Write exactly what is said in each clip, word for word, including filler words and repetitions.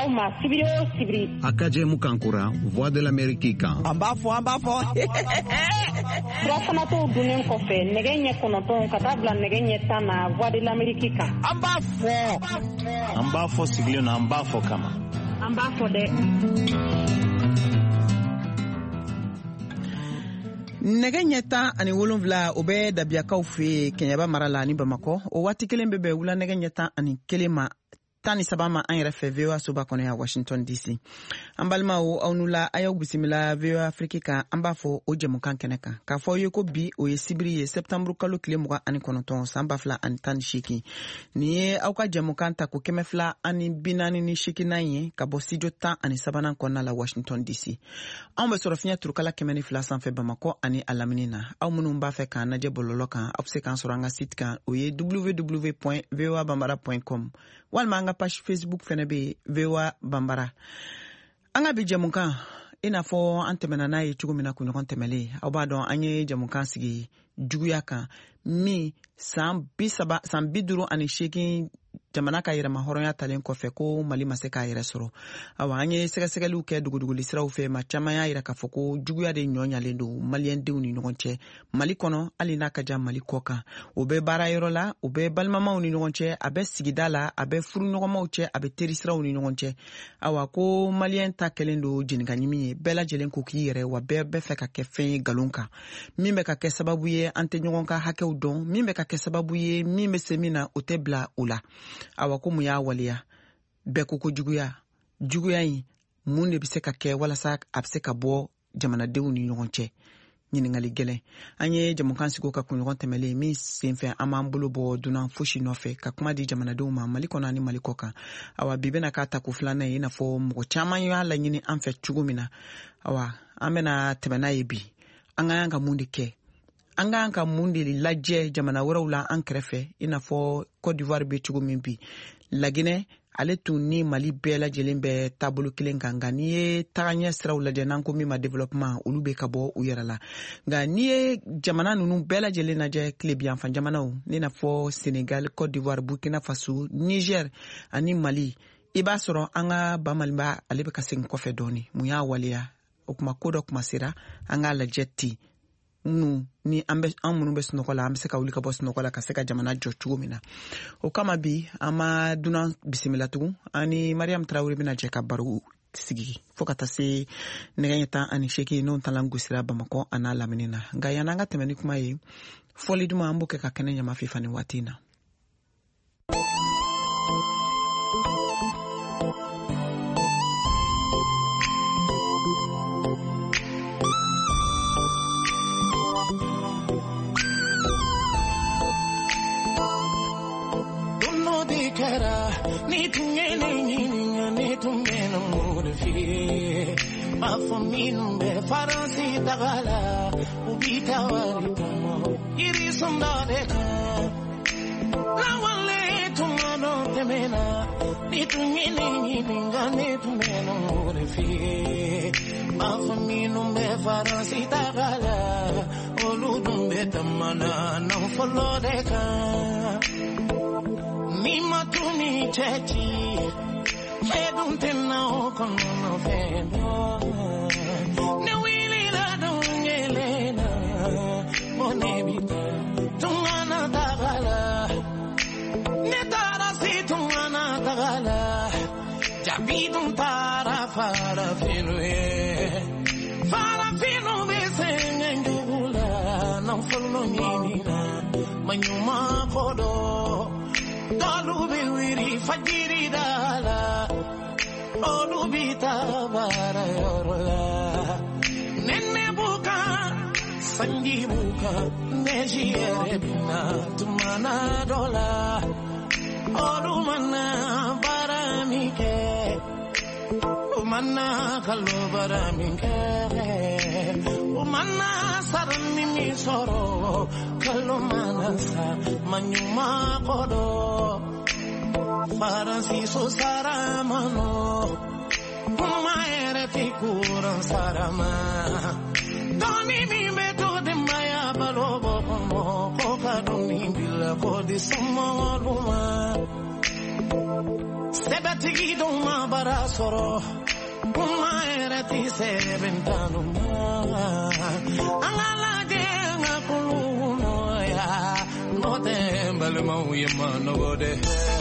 aw ma sibiri o sibiri a ka jɛmu kan kura Voix de l'Amérique kan an b'a fɔ an b'a fɔ surafana t'o dunnen kɔfɛ nɛgɛ ɲɛ kɔnɔntɔn ka taa bila nɛgɛ ɲɛ tan na Voix de l'Amérique kan an b'a fɔ an b'a fɔ sigilen na an b'a fɔ kama an b'a fɔ dɛ nɛgɛ ɲɛ tan ani wolonwula o bɛ dabiyakaw fɛ Kɛɲɛba mara la ni Bamakɔ o waati kelen bɛ bɛn wula nɛgɛ ɲɛ tan ani kelen ma tan ni saba ma an yɛrɛ fɛ V O A soba kɔnɔ yan Washington D C an balimaw aw n'u la a y'aw bisimila V O A Afrique kan an b'a fɔ o jɛmukan kɛnɛ kan k'a fɔ aw ye ko bi o ye sibiri ye septembre kalo tile mugan ani kɔnɔntɔn san ba fila ani tan ni seegin nin ye aw ka jɛmukan ta ko kɛmɛ fila ani bi naani ni seeginan ye ka bɔ studio tan ani sabanan kɔnɔna la Washington D C anw bɛ sɔrɔ fiɲɛ turukala kɛmɛ ni fila sanfɛ Bamakɔ ani a lamini na aw minnu b'a fɛ k'an lajɛ bɔlɔlɔ kan aw bɛ se k'an sɔrɔ an ka site kan o ye w w w point v o a bambara point com walima an ka page Facebook fɛnɛ bɛ V O A Bambara an ka bi jɛmukan i n'a fɔ an tɛmɛna n'a ye cogo min na kunɲɔgɔn tɛmɛlen aw b'a dɔn an ye jɛmukan sigi juguya kan min san bi saba san bi duuru ani seegin jamana ka yɛrɛma hɔrɔnya talen kɔfɛ ko Mali ma se k'a yɛrɛ sɔrɔ awa an ye sɛgɛsɛgɛliw kɛ duguduguli siraw fɛ ma caman y'a yira k'a fɔ ko juguya de ɲɔɲalen don maliyɛndenw ni ɲɔgɔn cɛ Mali kɔnɔ hali n'a ka jan Mali kɔ kan o bɛ baara yɔrɔ la o bɛ balimamaw ni ɲɔgɔn cɛ a bɛ sigida la a bɛ furuɲɔgɔnmaw cɛ a bɛ teri siraw ni ɲɔgɔn cɛ awa ko maliyɛn ta kɛlen don jenigaɲimi ye bɛɛ lajɛlen ko k'i yɛrɛ wa bɛɛ bɛ fɛ ka kɛ fɛn ye nkalon kan min bɛ ka kɛ sababu ye an tɛ ɲɔgɔn ka hakɛw dɔn min bɛ ka kɛ sababu ye min bɛ se min na o tɛ bila o la awa ko mun y'a waliya bɛɛ ko ko juguya juguya in mun de bɛ se ka kɛ walasa a bɛ se ka bɔ jamanadenw ni ɲɔgɔn cɛ ɲiningali gɛlɛn an ye jamukan sigi ka kunɲɔgɔn tɛmɛlen min senfɛ an b'an bolo bɔ dunan fosi nɔfɛ ka kuma di jamanadenw ma Mali kɔnɔ ani Mali kɔ kan awa bi bɛna k'a ta ko filanan ye i n'a fɔ mɔgɔ caman y'a laɲini an fɛ cogo min na awa an bɛna tɛmɛ n'a ye bi an ka ka mun de kɛ an ka ka mun de lajɛ jamana wɛrɛw la an kɛrɛfɛ i n'a fɔ Côte d'Ivoire bɛ cogo min bi Laginɛ ale tun ni Mali bɛɛ lajɛlen bɛ taabolo kelen kan nka n'i ye tagaɲɛ siraw lajɛ n'an ko min ma développement olu bɛ ka bɔ u yɛrɛ la nka n'i ye jamana ninnu bɛɛ lajɛlen lajɛ tilebiyanfan jamanaw i n'a fɔ Sénégal, Côte d'Ivoire, Burkina Faso, Niger ani Mali i b'a sɔrɔ an ka bamalinba ale bɛ ka segin kɔfɛ dɔɔni mun y'a waleya o kuma ko dɔ kuma sera an k'a lajɛ ten nu ni an bɛ an minnu bɛ sunɔgɔ la an bɛ se ka wuli ka bɔ sunɔgɔ la ka se ka jamana jɔ cogo min na o kama bi an ma dunan bisimila tugun ani Mariam Traoré bɛna jɛ ka baro sigi fo ka taa se nɛgɛ ɲɛ tan ani seegin n'o talan gosira Bamakɔ a n'a lamini na nka yan'an ka tɛmɛ ni kuma ye fɔli duman an b'o kɛ ka kɛnɛ ɲama fifa ni waati in na. Ni tunge ni ni tunge no murfi ma faminu be faransi tagala ubita wali tomo iri sonda de ka la wale tumano temena ni tunge ni ni tunge no murfi ma faminu be faransi tagala oludum be tamana no follow de ka mi matuni chechi hedun tenna kono feno ne wili la dungelena monebita tungana tagala ne tara si tungana tagala jabidun tara fara feno fara feno besengendula no follow nyina manyuma kodo Dalu bewiri fajiri dala Olu bita bara yorla Nene buka Sanji buka Neji erebina Tumana dola Olu mana bara mike Umana kalu bara mike Umana sarani mi soro Kalu mana sa Manyuma kodo Faransi so saramano Maere fikuran sarama Doni mi meto de maya balobo komo Koka doni bila kodi sama luma Sebet tigi don ma bara soro kuma era ti se ventano ma angala de ngakulu no ya no te mbal mau yema no gode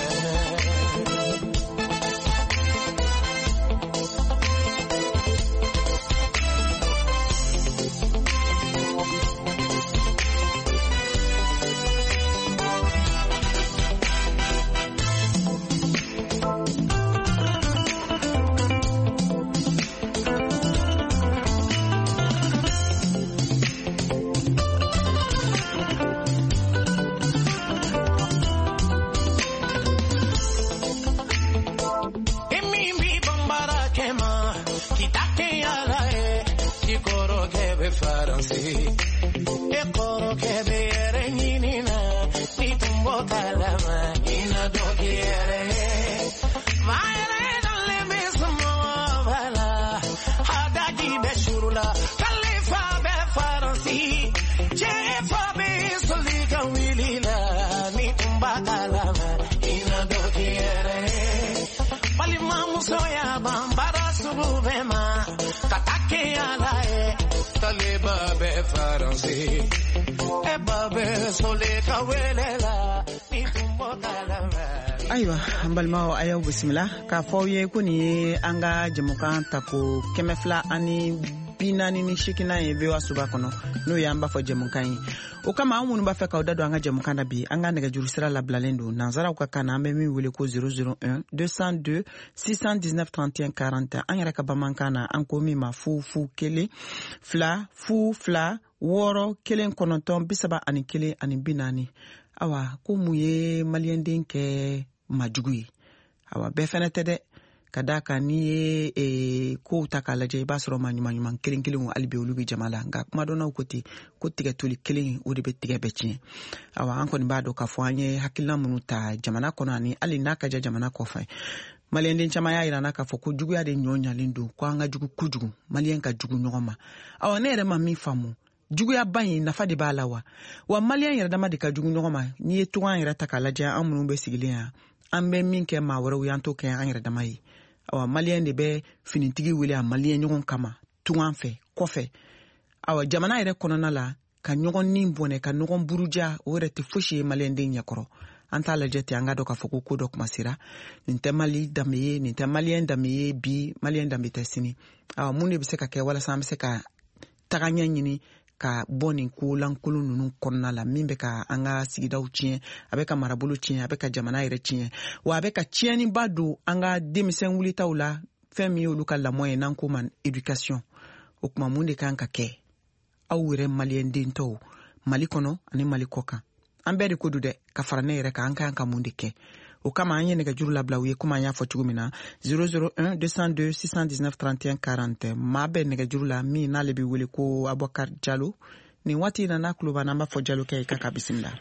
Aywa ambalma ayaw bismillah ka fawye kuni anga jamukan tako kemefla ani binani ni shikina e bewa suba kono no yamba fo jamukan o kama amun ba fe ka odado anga jamukan na bi anga nega jurisira la blalendo nanzara ka kana ambe mi wele ko zero zero un deux cent deux six cent dix-neuf trente et un quarante anga ka bamankana anko mi ma fu fu kele fla fu fla woro kelen kononton bisaba ani kele ani binani awa ko muye malienden ke majugui awa be fenete de kadaka ni e ko takalaje basro manyuma nyuma kelen kelen wo albe olubi jamala nga kuma dona ko ti ko tiga tuli kelen o de be tiga bechi awa anko ni bado ka fwanye hakilla munuta jamana kono ani ali naka ja jamana ko fay malienden chama ya irana ka foko jugu ya de nyonya lindu kwa nga jugu kujugu malien ka jugu nyoma awa nere mami famu jugu ya banyi nafa de balawa wa malien yara dama de ka jugu nyoma ni etuan yara takalaje amunu be sigilia ambe minke ma woro yanto ke an yara dama yi awa malien de be finitigi wele a malien nyogon kama tuan fe kofe awa jamana yare konona la ka nyogon nimbone ka nyogon buruja o rete fushi malien de nyakoro anta la jete anga do ka foko ko do kuma sira ninte mali damiye ninte malien damiye bi malien dambe tesini awa munde be se ka ke wala sam se ka taganya nyini ka boni ko lankulu nunu konna la mimbe ka anga sigida uchie abeka marabulu chie abeka jamana ire chie wa abeka chieni badu anga demisen wulita ula femi oluka la moyen nanko man education okuma munde kan ka ke awure malien dinto mali kono ani mali koka ambere ko dude ka farane ire ka anka anka munde ke o kama anye nega juru la blawie kuma nya fo chugumina zero zero un deux cent deux six cent dix-neuf trente et un quarante mabe nega juru la mi na lebi wele ko Abubakar Jallo ni wati na na kluba namba fo Jallo kay kaka bismillah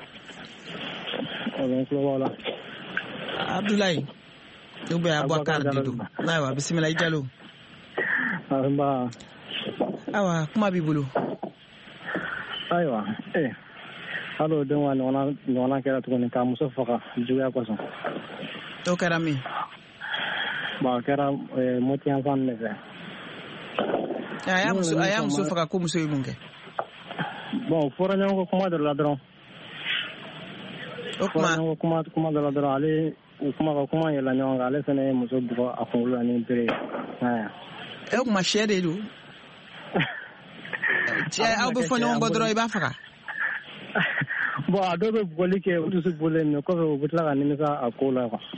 wala Abdoulaye ube Abubakar didu nawa bismillah Jallo amba awa kuma bibulu aywa eh Halo don wa nona nona kera to ni ka muso faka juya ko so to karami ba kera moti an fan ne fe aya muso aya muso faka ko muso yunge bon fora nyon ko kuma de la dron okuma ko kuma kuma de la dron ale kuma ko kuma yela nyon ale sene muso buko akulu ani pere aya e okuma shede du je au be fo nyon bodro iba faka bon adobe boli ke utusu bole ne ko be butla ga nimisa akola kwa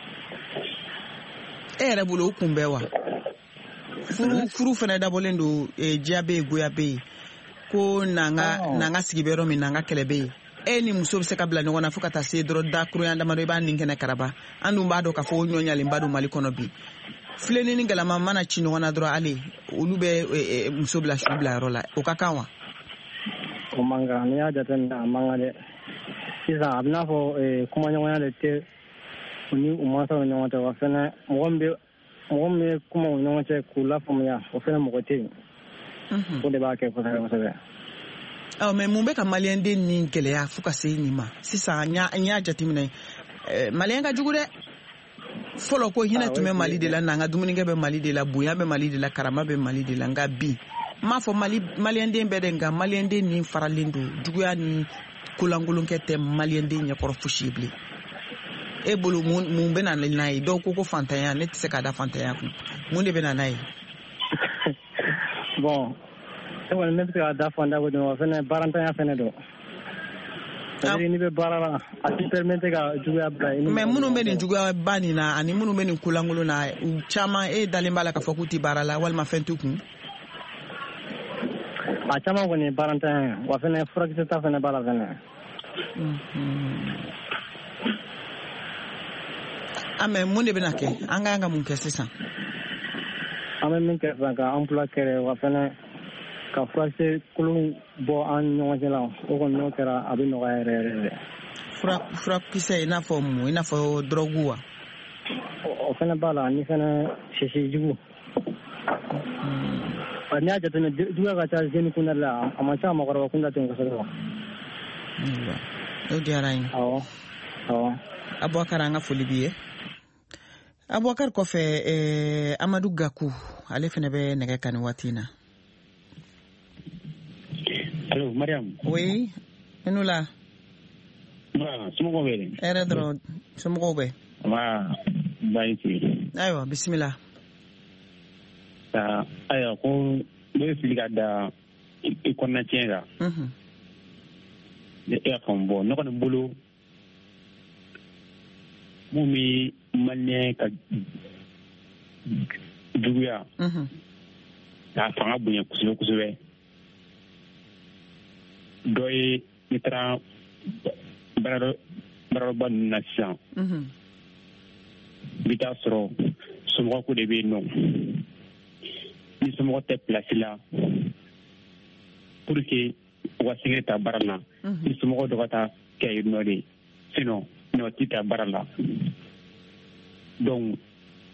ere bulo kumbe wa furu furu fena da bolendo e jabe goyabe ko nanga oh. nanga sigibero mi nanga kelebe eni muso se kabla no na fuka ta se dro da kru yanda maro ba ninge na karaba andu mbado ka fo nyonya le mbado mali kono bi fleni ni ngala mama na chino wana dro ale ulube e, e, muso bla shubla rola okakawa o manga ni ya jatan da manga de isa abna fo e kuma nyonya le te ni umma sa nyonya ta wa fena mwombe mwombe kuma nyonya te kula fo ya o fena mo te mhm ko de ba ke ko sa ko sa aw me mumbe ka malien de ni nkele ya fuka se ni ma sisa nya nya jati mina eh malien ga jugude folo ko hina tume Mali de la nanga dumuni ke be Mali de la buya be Mali de la karama be Mali de la nga bi ma fo Mali Malien be de nga Malien ni faralindu juguya ni kulangulun ke te Malien nya koro fushibli e bolo mun mun be na nay do ko ko fantaya ne tse ka da fantaya ku mun de be na nay bon e wala ne tse ka da fanda ko do fene barantaya fene do ni be barala ati permete ka juguya bla mais munu be ni juguya bani na ani munu be ni kulangulu na chama e dalimbala ka fakuti barala wal ma fentuku a chama ko ni barantaya wa fene frakita ta fene bala fene ame mun de be na ke anga anga mun ke sisan ame min ke ka emploi kere wa fene ka frase kulun bo an ɲɔgɔn la o kɔni n'o kɛra a bɛ nɔgɔya yɛrɛ yɛrɛ de. fura fura kisɛ i n'a fɔ mun i n'a fɔ drogue wa. o fana b'a la ni fana sisi jugu. n'i y'a jateminɛ juguya ka ca jeune kunda la a man ca mɔgɔkɔrɔba kunda ten kosɛbɛ wa. o diyara n ye. awɔ awɔ. Abubakar an ka foli b'i ye. Abubakar kɔfɛ eh, Amadu Gaku ale fana bɛ nɛgɛ kan nin waati in na. Allô, Mariam. Oui, nous là. Ah, somɔgɔw bɛ di? Hɛrɛ dɔrɔn, somɔgɔw bɛ. Wa, bayi si. Ayiwa, bisimila. Ah, ayiwa, ko ne bɛ fili ka da i kɔnɔna tiɲɛ kan. Mhm. E y'a faamu bɔ, ne kɔni bolo mun bɛ maliyɛn ka juguya. Mhm. K'a fanga bonya kosɛbɛ kosɛbɛ. Dɔ ye ne taara baarayɔrɔba ninnu na sisan i bɛ taa sɔrɔ somɔgɔ ko de bɛ yen nɔ ni somɔgɔ tɛ pilasi la pour que u ka se ka taa baara la ni somɔgɔ dɔ ka taa kɛ yen nɔ de sinon n'o tɛ taa baara la donc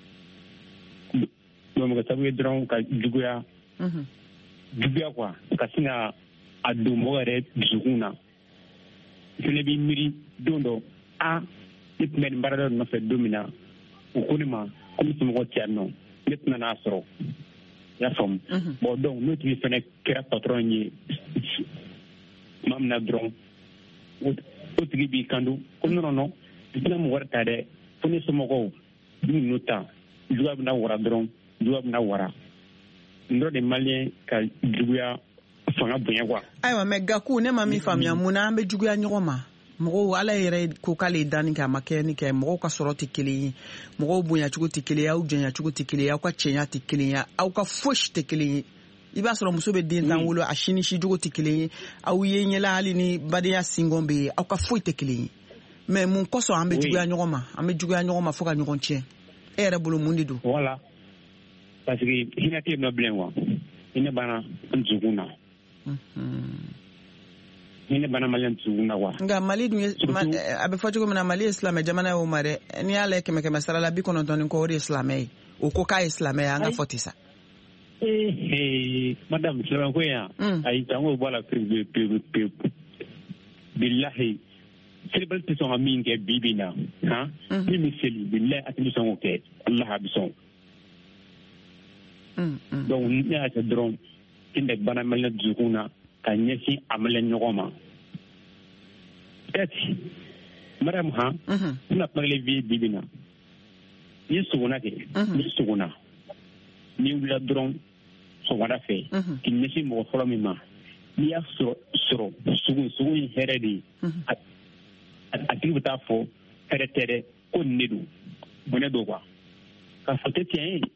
n'o bɛ kɛ sababu ye dɔrɔn ka juguya juguya quoi ka sin ka a don mɔgɔ yɛrɛ dusukun na fɛnɛ b'i miiri don dɔ a ne tun bɛ nin baara dɔ nɔfɛ don min na o ko ne ma ko n somɔgɔ tɛ yan nɔ ne tɛna n'a sɔrɔ i y'a faamu bon donc n'o tigi fɛnɛ kɛra patron ye tuma min na dɔrɔn o tigi b'i kanto ko non non n tɛna mɔgɔ wɛrɛ ta dɛ fo ne somɔgɔw n'u n'o ta juguya bɛna wara dɔrɔn juguya bɛna wara n dɔ de maliyɛn ka juguya fanga bonya quoi. Ayiwa mais Gaku ne ma min faamuya mun na an bɛ juguya ɲɔgɔn ma mɔgɔw ala yɛrɛ ko k'ale danni kɛ a ma kɛ ni kɛ mɔgɔw ka sɔrɔ tɛ kelen ye mɔgɔw bonyacogo tɛ kelen ye aw janyacogo tɛ kelen ye aw ka cɛnya tɛ kelen ye aw ka fosi tɛ kelen ye i b'a sɔrɔ muso bɛ den tan wolo a si ni si jogo tɛ kelen ye aw ye ɲɛla hali ni badenya singɔn bɛ yen aw ka foyi tɛ kelen ye mais mun kɔsɔn an bɛ juguya ɲɔgɔn ma an bɛ juguya ɲɔgɔn ma fo ka ɲɔgɔn tiɲɛ e yɛrɛ bolo mun de don. Voilà parce que hinɛ tɛ yen nɔ bilen quoi hinɛ banna n dusukun na. Ni ne bana Mali tuguna wa nga Mali dun a bɛ fɔ cogo min na Mali ye silamɛ jamana ye o ma dɛ n'i y'a lajɛ kɛmɛ kɛmɛ sara la bi kɔnɔntɔn ni kɔ o de ye silamɛ ye o ko k'a ye silamɛ ye an ka fɔ ten sa. ee madame silamɛ ko yan ayi an k'o bɔ a la pewu pewu pewu bilahi selibali tɛ sɔn ka min kɛ bi bi na han min bɛ seli bilahi a tɛ sɔn k'o kɛ Allah a bɛ sɔn donc ne y'a kɛ dɔrɔn inda bana malin dusukuna ka ɲɛsin a malin ɲɔgɔn ma peut-être madame ha tɛna kumale vi bibi na ni sogona kɛ ni sogona ni wulila dɔrɔn sɔgɔmada fɛ k'i ɲɛsin mɔgɔ fɔlɔ min ma n'i y'a sɔrɔ sɔrɔ sugu sugu in hɛrɛ de ye a tigi bɛ taa fɔ hɛrɛ tɛ dɛ ko nin de don bonɛ don quoi k'a fɔ tɛ tiɲɛ ye.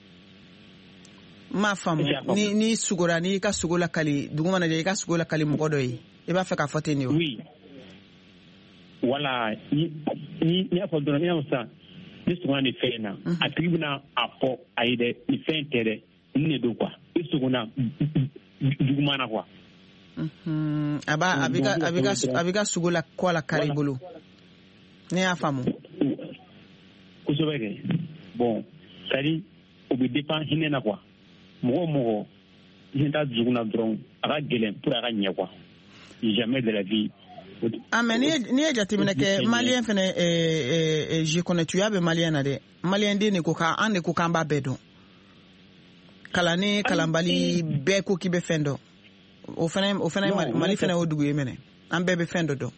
Ma faamu ni ni sugora ni ka sugo la kali duguma na je ka sugo la kali mɔgɔ dɔ ye i b'a fɛ ka fɔ ten de. Oui voilà ni ni ni a fɔ dɔrɔn ni y'a san ni sugona ni fɛn na a tigi bɛna a fɔ a ye dɛ ni fɛn tɛ dɛ ni ne don quoi i sugona duguma na quoi. a b'a a bɛ ka a bɛ ka a bɛ ka sugo la kɔ la kari bolo ne y'a faamu. kosɛbɛ kɛ bon c'est à dire o bɛ dépend hinɛ na quoi. Mɔgɔ mɔgɔ hinɛ t'a dusukun na dɔrɔn a ka gɛlɛn pour a ka ɲɛ quoi jamais de la vie Amen ni e jatimina ke malien fene e e je connais tu yabe malien na de malien de ne ko ka ande ko kamba bedo kala ni kalambali be ko kibe fendo o fene o fene mali fene o dugu yemene am bebe fendo do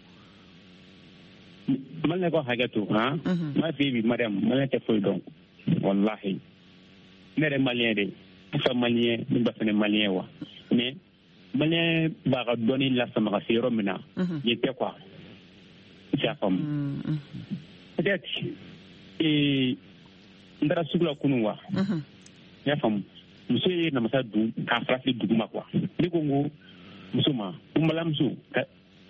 man ne ko hagatu ha ma fi bi madam man te fo do wallahi ne re malien de fa malien ni ba fene malien wa mais malien ba ga doni la sama ga siro mina yete quoi c'est comme peut-être et ndara sugula kunwa ya fam muso ye na masa du ka frafi duguma quoi ni ko ngo muso ma umala muso ka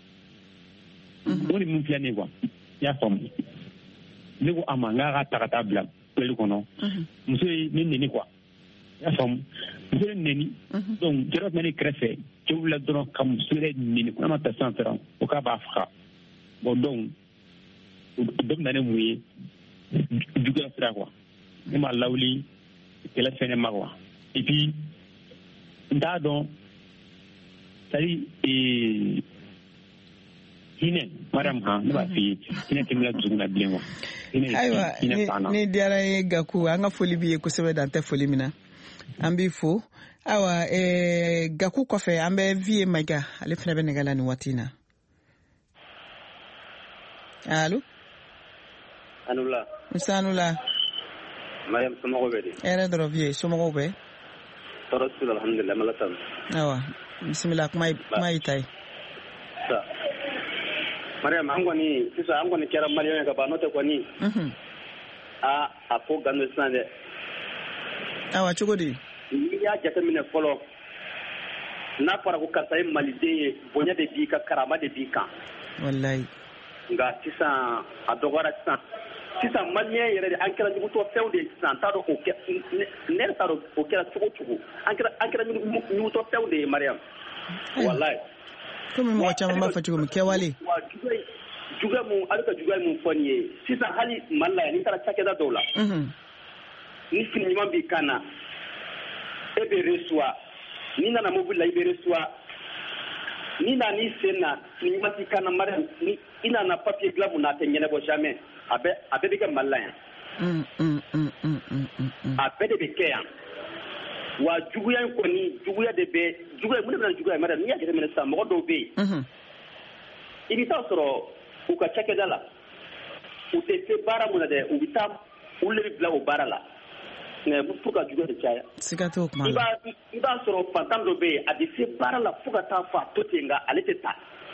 woni mun fiane quoi ya fam ni ko amanga ga takata bla pelu kono muso ni ni quoi ya fam muso ni donc jero mani crefé ci wula dono kam sure ni ko ma ta centre o ka ba afka bon donc dum na ne muyi duga sira quoi ni ma lawli kala fene magwa et puis nda don tari e hine madam ha ba fi hine timla zugna blengo aywa ni diara e gaku anga foli biye ko sebe dante foli mina ambi fo awa e gaku ko fe ambe vie maga ale fene be negala ni watina allo anula musanula mariam somogo be era dro vie somogo be tarasul alhamdulillah malatam awa bismillah mai mai tai sa mariam angoni sisa angoni kera mariam ga banote ko ni mhm a ako ganu sande awa chugodi ya jata mine folo na fara ko kasay malide bonya de bika karama de bika wallahi nga sisa adogora sisa sisa malien yere an kera jugu to fewde sisa tado o ke ne tado o kera chugo chugo an kera an kera jugu to fewde mariam wallahi comme mo chama ma fatigo mi kewali juga mu alka juga mu foniye sisa hali malla ni tara chake da dola mhm ni fini mambi kana ebe reswa ni na mo bula ebe reswa ni na ni sena ni mati kana mariam ni ina na papier glabu na tenyene bo jamais abe abe de malla ya mm mm mm mm abe de ke ya wa juguya ko ni juguya de be juguya mun na juguya mariam ni ya jere mena sa mo do be mhm ibi ta soro u ka chake dala u te te bara mun de u bita u le bla o bara la ne bu fuka juguya de chaya sikato kuma iba iba soro fantam do be a de se bara la fuka ta fa to tenga alete ta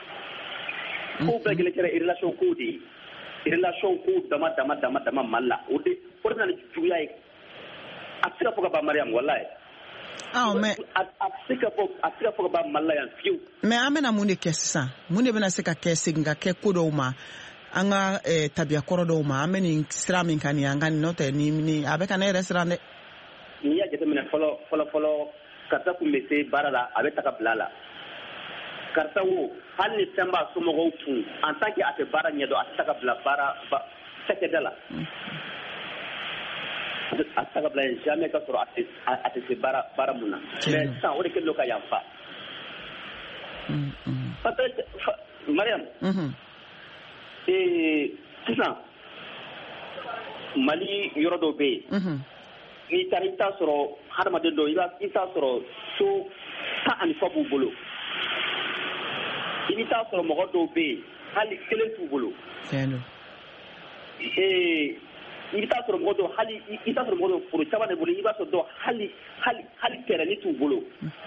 ko be gele kere relation ko di relation ko dama dama dama dama malla o de o de na juguya e asira fuka ba mariam wallahi ah mais asika fuka asira fuka ba malla yan fiu mais amena munde kessa munde bena seka kesse nga ke kodo ma anga eh, tabia korodo ma ameni siramin kan yanga note ni ni abeka na restaurant ni ya jete mena folo folo folo kata ku mese barala abeta ka blala karta wo hal ni tamba sumo go fu en tant que ate bara nyedo ataka bla bara seke dala ataka bla jamais ka soro ate ate se bara bara muna mais ça o de kelo ka yamfa mm mm peut-être mariam mhm eh sisan mali yoro do be mhm ni tarita soro hadamade do iba ita soro so ta ani fabu bolo ita soro mo do be hali kelen tu bolo kendo eh ita soro mo do hali ita soro mo do furu chaba de bolo iba so do hali hali hali tere ni tu bolo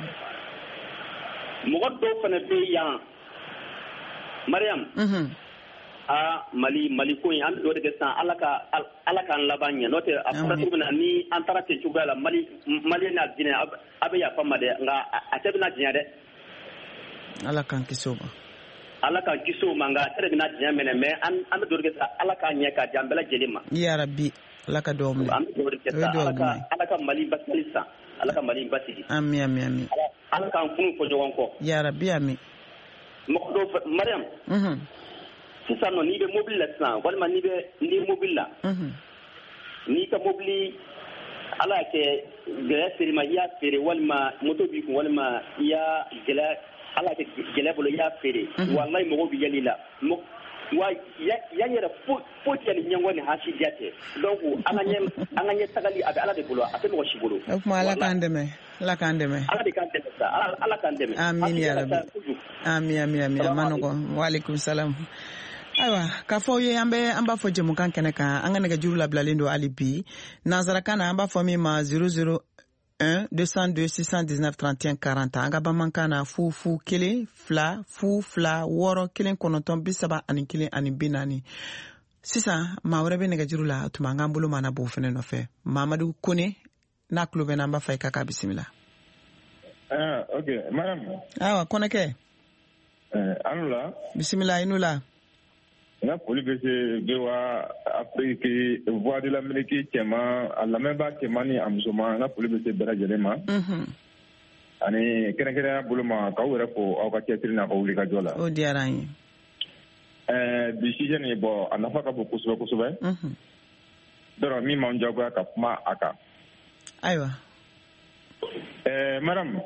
mo do fana be yan mariam mhm a mali mali ko an do de san alaka alaka an labanya note a fara ni an tara te chugala mali mali na dine abe ya fama de nga a tebina dinya de alaka kisoba alaka kiso manga tere na dinya mene me an an do de sa alaka nya ka jambela jelima ya rabbi alaka domle an do de sa alaka alaka mali basalisa alaka mali basidi ami ami ami alaka an funu ko jogon ko ya rabbi ami mo do mariam mhm sisan no ni be mobile la san walima ni be ni mobile la mhm ni ka mobile ala ke gaya seri ma ya seri walima moto bi ko walima ya gela ala ke gele bolo ya fere wallahi mo bi yali la mo wa ya yɛrɛ fo fo tiyali ɲɛngɔ ni hasi jate donc an ka ɲɛ an ka ɲɛ tagali a bɛ ala de bolo a tɛ mɔgɔ si bolo o kuma ala k'an dɛmɛ ala k'an dɛmɛ ala de k'an dɛmɛ sa ala ala k'an dɛmɛ amin ya rabbi amin amin amin a ma nɔgɔn wa alaikum salam ayiwa k'a fɔ ye an bɛ an b'a fɔ jɛmukan kɛnɛ kan an ka nɛgɛjuru labilalen don hali bi nanzarakan na an b'a fɔ min ma zéro zéro un deux cent deux six cent dix-neuf trente et un quarante an ka bamankan na fu fu kelen fila fu fila wɔɔrɔ kelen kɔnɔntɔn bi saba ani kelen ani bi naani sisan maa wɛrɛ bɛ nɛgɛjuru la tuma an k'an bolo mana b'o fɛnɛ nɔfɛ mamadu kone n'a tulo bɛ n'an b'a fɔ i ka k'a bisimila. ah ok madame. ayiwa kɔnɛkɛ. ɛɛ anu la. bisimila i n'u la. n ka foli bɛ se B O A Afrique Voix de l'Amérique cɛman a lamɛnbaa cɛman ni a musoman n ka foli bɛ se bɛɛ lajɛlen ma. ani kɛrɛnkɛrɛnya bolo ma k'aw yɛrɛ fo aw ka cɛsiri n'a ka wulikajɔ la. o diyara an ye. ɛɛ bi sujet nin bɔn a nafa ka bon kosɛbɛ kosɛbɛ. donc min m'an diyagoya ka kuma a kan. ayiwa. ɛɛ madame.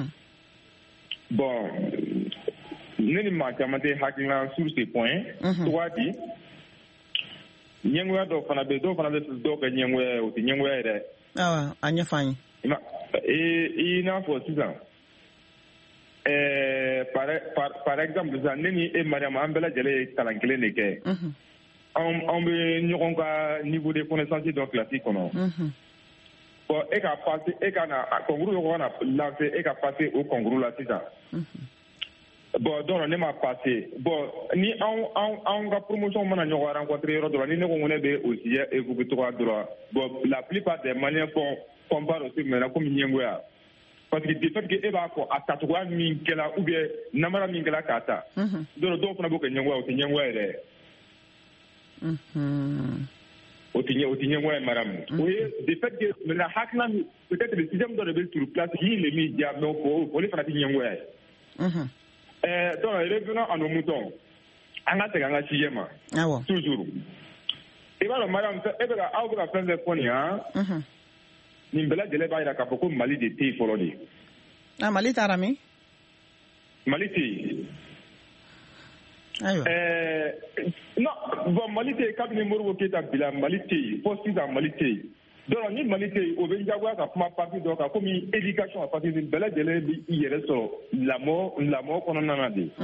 bon. ne ni maa caman tɛ hakilina sur ce point. cogoya di ɲɛngoya dɔw fana bɛ dɔw fana bɛ dɔw kɛ ɲɛngoya ye o tɛ ɲɛngoya ye dɛ. awa a ɲɛfɔ an ye. i n'a fɔ sisan ɛɛ par par par exemple sisan ne ni e Mariam an bɛɛ lajɛlen ye kalan kelen de kɛ. anw anw bɛ ɲɔgɔn ka niveau de connaissance dɔ kilasi kɔnɔ. bon e ka passer e ka na concours dɔ kana lancer e ka passer o concours la sisan. bon donc ne ma passé bon ni an an an ka promotion mana ɲɔgɔn rencontrer yɔrɔ dɔ la ni ne ko ne bɛ o sujet évoquer cogoya dɔ la bon la plupart des Maliens font comparent aussi maintenant comme ɲɛngoya parce que de fait que e b'a fɔ a tacogoya min kɛla ou bien namara min kɛla k'a ta donc dɔw fana b'o kɛ ɲɛngoya o tɛ ɲɛngoya yɛrɛ. o tɛ ɲɛ o tɛ ɲɛngoya ye madame. o ye de fait que maintenant hakilina min peut-être le système dɔ de bɛ sur place min le min diya mais o o de fana tɛ ɲɛngoya ye. Euh, donc, revenons à nos moutons. On a segin an ka sujet ma. Awɔ. Toujours. I b'a dɔn madame e bɛ ka aw bɛ ka fɛn fɛn fɔ nin yan. Nin bɛɛ lajɛlen b'a jira k'a fɔ ko Mali de tɛ yen fɔlɔ de. Ah Mali taara min? Mali tɛ yen. Ayiwa. Ɛɛ non bon Mali tɛ yen kabini Modibo Keyita bila Mali tɛ yen fo sisan Mali tɛ yen. donc ni Mali tɛ yen o bɛ diyagoya ka kuma parti dɔ kan komi éducation parce que nin bɛɛ lajɛlen bɛ i yɛrɛ sɔrɔ lamɔ lamɔ kɔnɔna na de.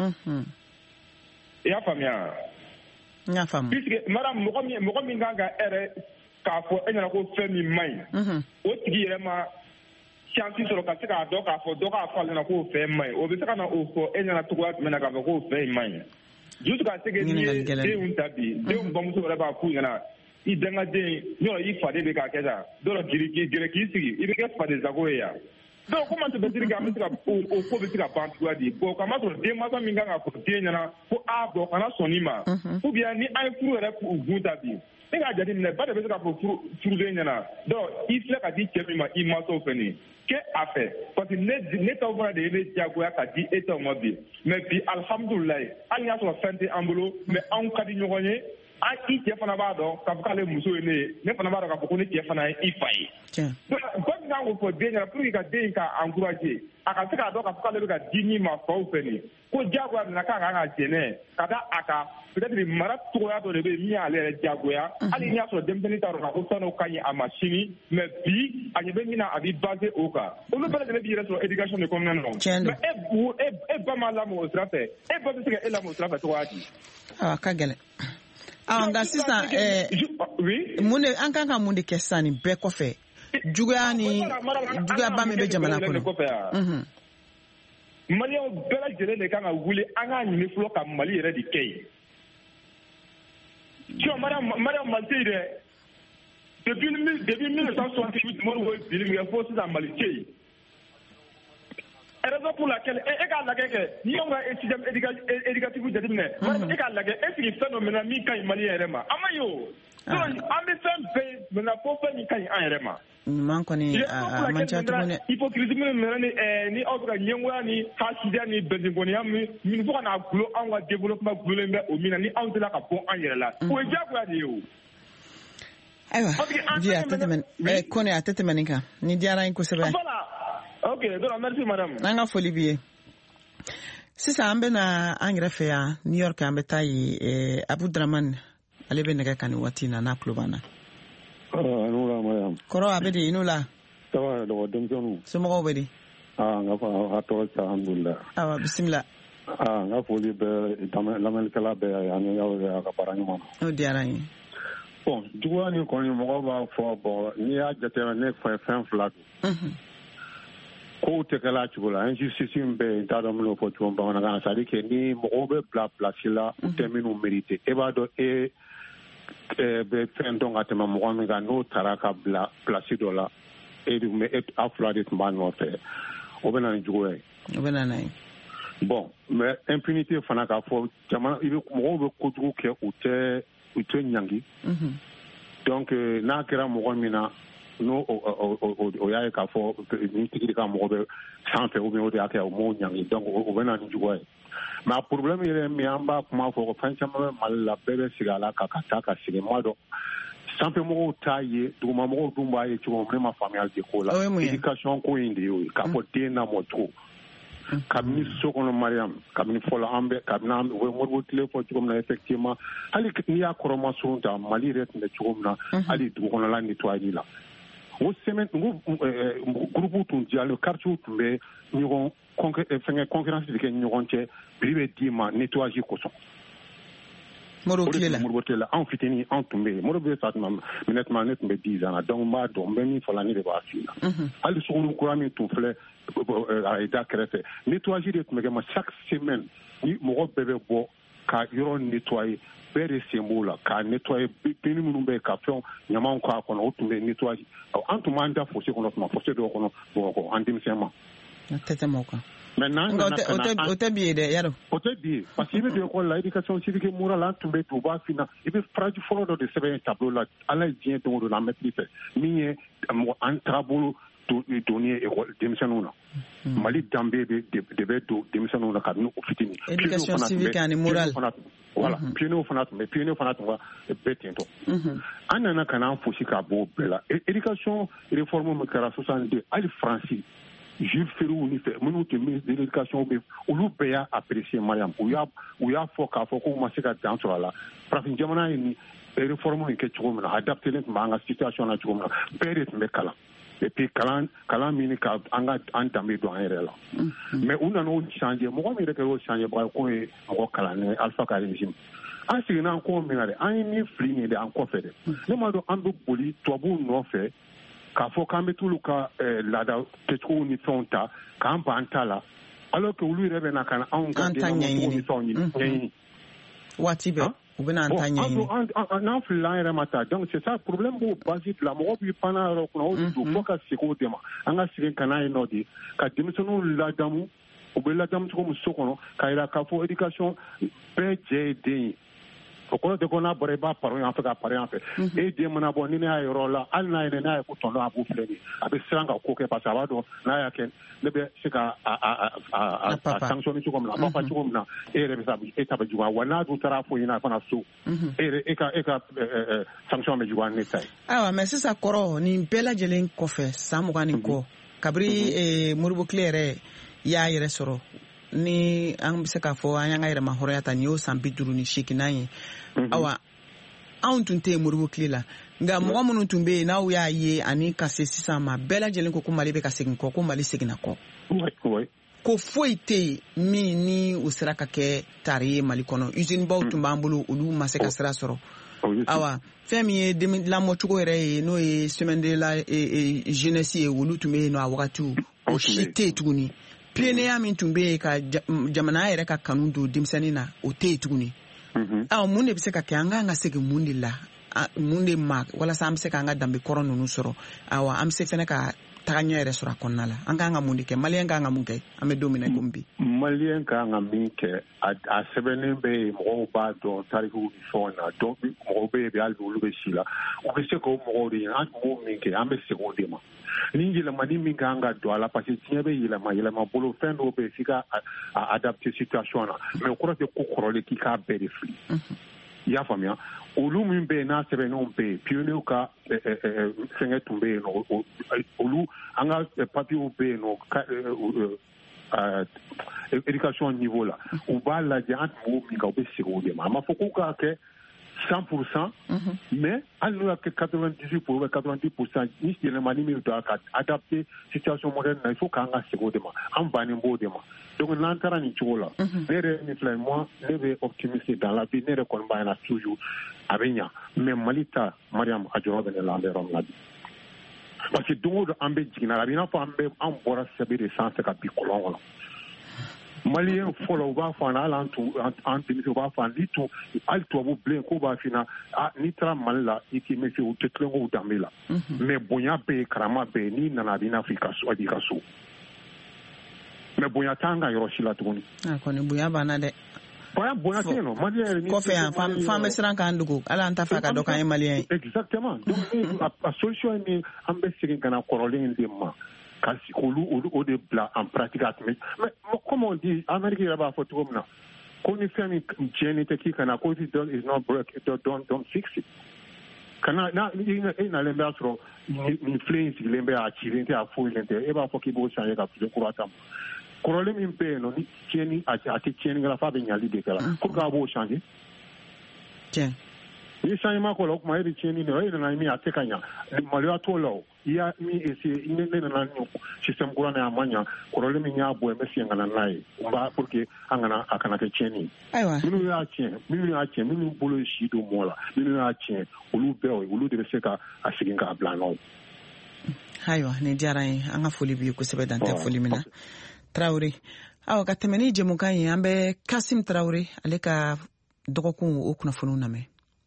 i y'a faamuya. n y'a faamu. puisque madame mɔgɔ min mɔgɔ min kan ka e yɛrɛ k'a fɔ e ɲɛna ko fɛn min man ɲi. o tigi yɛrɛ ma chance sɔrɔ ka se k'a dɔn k'a fɔ dɔ k'a fɔ ale ɲɛna k'o fɛn man ɲi o bɛ se ka na o fɔ e ɲɛna cogoya jumɛn na k'a fɔ k'o fɛn in man ɲi. jusqu'à ce que n'i ye denw ta bi denw bamuso yɛrɛ b'a f'u ɲɛna i dangaden yɔrɔ i faden bɛ k'a kɛ tan dɔrɔn giri k'i gɛrɛ k'i sigi i bɛ kɛ fadensago ye yan. donc comment tu peux dire qu'an bɛ se ka o ko bɛ se ka ban cogoya di bon k'a ma sɔrɔ denmansa min kan ka fɔ den ɲɛna ko a bɔn kana sɔn nin ma ou bien ni an ye furu yɛrɛ gun ta bi e k'a jateminɛ ba de bɛ se ka fɔ furuden ɲɛna donc i filɛ ka di cɛ min ma i mansaw fɛ nin kɛ a fɛ parce que ne ne taw fana de ye ne diyagoya ka di e taw ma bi mais bi alihamudulilayi hali n'a sɔrɔ fɛn tɛ an bolo mais anw ka di ɲɔgɔn ye. a i cɛ fana b'a dɔn k'a fɔ k'ale muso ye ne ye ne fana b'a dɔn k'a fɔ ko ne cɛ fana ye i fa ye. ba min kan k'o fɔ den ɲɛna pour que ka den in ka encourager a ka se k'a dɔn k'a fɔ k'ale bɛ ka di min ma faw fɛ nin ko diyagoya min na k'a kan ka jɛnɛ ka da a kan peut-être mara cogoya dɔ de bɛ yen min y'ale yɛrɛ diyagoya hali n'i y'a sɔrɔ denmisɛnnin t'a dɔn k'a fɔ fɛn dɔw ka ɲi a ma sini mais bi a ɲɛ bɛ min na a bɛ basé o kan olu bɛɛ lajɛlen b'i yɛrɛ sɔrɔ éducation de kɔnɔna na mais e e ba ma lamɔ o sira fɛ e ba bɛ se ka e lamɔ o sira fɛ cogoya di. a ka gɛlɛn. nka sisan mun de an kan ka mun de kɛ sisan nin bɛɛ kɔfɛ juguya ni juguyaba min bɛ jamana kɔnɔ. maliyɛnw bɛɛ lajɛlen de kan ka wuli an k'a ɲini fɔlɔ ka Mali yɛrɛ de kɛ yen. sinon maliyɛnw Mali tɛ yen dɛ depuis depuis mille neuf cent soixante-huit Modibo ye bili min kɛ fo sisan Mali tɛ yen. raison pour laquelle e k'a lajɛ kɛ n'i y'anw ka système éducatif jateminɛ e k'a lajɛ est ce que fɛn dɔ maintenant min ka ɲi maliyɛn yɛrɛ ma an ma ye o donc an bɛ fɛn bɛɛ maintenant fo fɛn min ka ɲi an yɛrɛ ma. ɲuman kɔni a man ca tuguni dɛ. hypocrisie min maintenant ni ni aw bɛ ka ɲɛngoya ni hasidiya ni bɛnzɛngɔniya min fo ka n'a gulo anw ka développement gulolen bɛ o min na ni anw sera ka bɔ an yɛrɛ la o ye diyagoya de ye o. ayiwa ji a tɛ tɛmɛ kɔni a tɛ tɛmɛ nin kan ni diyara n ye kosɛbɛ. ok donc merci madame. an ka foli b'i ye. sisan an bɛna an yɛrɛ fɛ yan New York an bɛ taa yen Abu Draman ale bɛ nɛgɛ kan nin waati na n'a tulo b'an na. Anula Mariam. Kɔrɔ a bɛ di i n'u la. Tawa dɔgɔ denmisɛnninw. Somɔgɔw bɛ di. Ah n ka fɔ a tɔgɔ sa alhamdulillah. Awa bisimila. Ah n ka foli bɛ lamɛnnikɛla bɛɛ ani y'aw yɛrɛ ka baara ɲuman na. O diyara n ye. Bon juguya ni kɔni mɔgɔw b'a fɔ bɔn n'i y'a jateminɛ ne fɛ fɛn fila don. Kow tɛ kɛla cogo la injustice in bɛ yen n t'a dɔn minnu fɔ cogo bamanankan c'est à dire que ni mɔgɔw bɛ bila place la u tɛ minnu mérité e b'a dɔn e bɛ fɛn dɔn ka tɛmɛ mɔgɔ min kan n'o taara ka bila place dɔ la e de tun bɛ e a fila de tun b'a nɔfɛ o bɛ na ni juguya ye. O bɛ na n'a ye. Bon mais impunité fana k'a fɔ jamana i bɛ mɔgɔw bɛ kojugu kɛ u tɛ u tɛ ɲangi. Donc n'a kɛra mɔgɔ min na n'o o y'a ye k'a fɔ ni tigi ka mɔgɔ bɛ sanfɛ ou bien o de y'a kɛ o m'o ɲangi donc o bɛ na ni juguya ye. Mais a problème yɛrɛ min an b'a kuma fɔ fɛn caman bɛ Mali la bɛɛ bɛ sigi a la ka ka taa ka sigi m'a dɔn sanfɛmɔgɔw t'a ye dugumamɔgɔw dun b'a ye cogo min ne ma faamuyali de k'o la éducation ko in de y'o ye k'a fɔ den lamɔ cogo kabini so kɔnɔ Mariam kabini fɔlɔ an bɛ kabini an bɛ Modibo tile fɔ cogo min na effectivement hali n'i y'a kɔrɔma sun ta Mali yɛrɛ tun bɛ cogo min na hali dugukɔnɔla nettoyali la o semaine n ko groupe tun diyalen quartier tun bɛ ɲɔgɔn fɛngɛ concurrence de kɛ ɲɔgɔn cɛ prix bɛ d'i ma nettoyage kosɔn. Modibo tile la Modibo tile la anw fitinin anw tun bɛ yen Modibo bɛ sa tuma min tuma ne tun bɛ dix ans na donc n b'a dɔn n bɛ min fɔ la ne de b'a f'i la hali sokɔnɔ kura min tun filɛ a da kɛrɛfɛ nettoyage de tun bɛ kɛ ma chaque semaine ni mɔgɔ bɛɛ bɛ bɔ ka yɔrɔ nettoyer bɛɛ de sen b'o la k'a nettoyer pini minnu bɛ yen ka fɛn ɲamaw k'a kɔnɔ o tun bɛ nettoyer an tun b'an da fossé kɔnɔ tuma fossé dɔw kɔnɔ Bamakɔ an denmisɛnnin ma. tɛ tɛmɛ o kan. Maintenant o tɛ bi ye dɛ yarɔ. O tɛ bi ye parce que i bɛ don école la éducation civique et morale an tun bɛ tu b'a f'i na i bɛ phrase fɔlɔ dɔ de sɛbɛn tableau la ala ye diɲɛ don o don na mɛtiri fɛ min ye an taabolo donni ye école denmisɛnninw na Mali danbe de bɛ don denmisɛnninw na kabini o fitinin. éducation civique ani morale. Voilà pionniers fana tun bɛ pionniers fana tun bɛ bɛɛ ten tɔ an nana ka n'an fosi ka bɔ o bɛɛ la éducation réforme min kɛra soixante-deux hali Faransi Jules Ferry ni fɛ minnu tun ministre de l'éducation bɛ olu bɛɛ y'a apprécié Mariam u y'a u y'a fɔ k'a fɔ k'u ma se ka dan sɔrɔ a la farafin jamana ye ni réforme in kɛ cogo min na adapté len tun bɛ an ka situation na cogo min na bɛɛ de tun bɛ kalan et puis kalan kalan min ka an ka an danbe don an yɛrɛ la mais u nana o changer mɔgɔ min yɛrɛ kɛra o changer baga k'o ye mɔgɔ kalannen Alpha ka régime an seginna an kɔ min na dɛ an ye min fili nin de an kɔfɛ dɛ ne m'a dɔn an bɛ boli tubabuw nɔfɛ k'a fɔ k'an bɛ t'olu ka laada kɛcogow ni fɛnw ta k'an ban ta la alors que olu yɛrɛ bɛ na ka na anw ka denlamɔcogo ni fɛnw ɲɛɲini waati bɛɛ u bɛ na an ta ɲɛɲini n'an filila an yɛrɛ ma ta donc c'est ça problème b'o base de la mɔgɔ b'i pan yɔrɔ kunna o de don fo ka segin o de ma an ka segin ka n'a ye nɔ de ka denmisɛnninw ladamu u bɛ ladamu cogo min so kɔnɔ k'a jira k'a fɔ éducation bɛɛ jɛ ye den ye o kɔrɔ tɛ ko n'a bɔra i b'a paro yan fɛ ka paro yan fɛ e den mana bɔ ni ne y'a yɔrɔ la hali n'a ye n'a ye ko tɔndɔn a b'o filɛ nin a bɛ siran ka ko kɛ parce que a b'a dɔn n'a y'a kɛ ne bɛ se ka a sanctionner cogo min na a b'a fɔ cogo min na e yɛrɛ bɛ se e ta bɛ juguya wa n'a dun taara fɔ ɲɛna a fana so e yɛrɛ e ka e ka sanction bɛ juguya ne ta ye. ayiwa mɛ sisan kɔrɔ nin bɛɛ lajɛlen kɔfɛ san mugan ni kɔ kabiri Modibo tile yɛrɛ y'a yɛrɛ sɔrɔ ni an bɛ se k'a fɔ an y'an ka yɛrɛma hɔrɔnya ta nin y'o san bi duuru ni seeginan ye awa anw tun tɛ yen Modibo tile la nka mɔgɔ minnu tun bɛ yen n'aw y'a ye ani ka se sisan ma bɛɛ lajɛlen ko ko Mali bɛ ka segin kɔ ko Mali seginna kɔ ko foyi tɛ yen min ni o sera ka kɛ tari ye Mali kɔnɔ usine baw tun b'an bolo olu ma se ka sira sɔrɔ awa fɛn min ye lamɔcogo yɛrɛ ye n'o ye semaine de la jeunesse ye olu tun bɛ yen nɔ a wagatiw o si tɛ yen tuguni plaignant min tun bɛ yen ka jamana yɛrɛ ka kanu don denmisɛnnin na o tɛ yen tuguni aw mun de bɛ se ka kɛ an k'an ka segin mun de la mun de ma walasa an bɛ se k'an ka danbe kɔrɔ ninnu sɔrɔ awa an bɛ se fana ka taga ɲɛ yɛrɛ sɔrɔ a kɔnɔna la an k'an ka mun de kɛ maliyɛn k'an ka mun kɛ an bɛ don min na komi bi. maliyɛn k'an ka min kɛ a sɛbɛnnen bɛ yen mɔgɔw b'a dɔn tarikiw ni fɛnw na donc mɔgɔw bɛ yen bi hali bi olu bɛ si la u bɛ se k'o mɔgɔw de ye an tun b'o min kɛ an bɛ segin o de ma ni yɛlɛmani min k'an ka don a la parce que diɲɛ bɛ yɛlɛma yɛlɛma bolo fɛn dɔw bɛ yen f'i ka adapter situation na mais o kɔrɔ tɛ ko kɔrɔlen k'i k'a bɛɛ de fili i y'a faamuya olu min bɛ yen n'a sɛbɛnnenw bɛ yen pionniers ka fɛngɛ tun bɛ yen nɔ olu an ka papiers bɛ yen nɔ éducation niveau là u b'a lajɛ an tun b'o min kan u bɛ segin o de ma a ma fɔ k'u k'a kɛ cent pour cent mais hali n'u y'a kɛ quatre-vingt-dix-huit pour cent quatre-vingt-dix pour cent ni yɛlɛmani min don a ka adapter situation moderne na il faut k'an ka segin o de ma an bannen b'o de ma donc n'an taara nin cogo la ne yɛrɛ min filɛ moi ne bɛ optimiste dans la vie ne yɛrɛ kɔni b'a ɲɛna toujours a bɛ ɲa mais Mali ta Mariam a jɔyɔrɔ bɛ ne la an bɛ yɔrɔ min na bi parce que don o don an bɛ jiginna a bɛ i n'a fɔ an bɛ an bɔra sɛbɛ de sanfɛ ka bin kɔlɔn kɔnɔ Maliyɛn fɔlɔ u b'a fɔ an na hali an tun an denmisɛnw u b'a fɔ an n'i tun hali tubabu bilen k'u b'a f'i na n'i taara Mali la i k'i méfier u tɛ tulonkɛw danbe la mais bonya bɛ yen karama bɛ yen n'i nana a b'i n'a fɔ i ka so i ka so mais bonya t'an ka yɔrɔ si la tuguni. a kɔni bonya banna dɛ. bonya bonya tɛ yen nɔ Maliyɛn yɛrɛ ni. kɔfɛ yan fan bɛ siran k'an dogo hali an t'a fɛ ka dɔ k'an ye Maliyɛn ye. exactement donc a solution ye min an bɛ segin ka na kɔrɔlen in de ma. Kasi olu olu o de bila en pratique a tɛmɛ mais comme on dit Amérique yɛrɛ b'a fɔ cogo min na ko ni fɛn min tiɲɛni tɛ k'i kana ko if is not broke don't don't fix it kana na e nalen bɛ a sɔrɔ nin filen in sigilen bɛ a cilen tɛ a foyilen tɛ e b'a fɔ k'i b'o changer ka filen kura ta kɔrɔlen min bɛ yen nɔ ni tiɲɛni a tɛ tiɲɛni kɛla f'a bɛ ɲali de kɛla pour que a b'o changer tiɲɛ ni changement ko la o kuma e bɛ tiɲɛni de e nana min a tɛ ka ɲa maloya t'o la o i y'a min essayer ne nana ni système kura na a ma ɲa kɔrɔlen min y'a bɔ n bɛ segin ka na n'a ye n b'a pour que an kana a kana kɛ tiɲɛni ye minnu y'a tiɲɛ minnu y'a tiɲɛ minnu bolo ye si don mɔ la minnu y'a tiɲɛ olu bɛɛ olu de bɛ se ka a segin k'a bila nɔ. ayiwa nin diyara n ye an ka foli b'i ye kosɛbɛ dan tɛ foli min na Tarawele aw ka tɛmɛ ni jɛmukan ye an bɛ Kasim Tarawele ale ka dɔgɔkun o kunnafoniw lamɛn.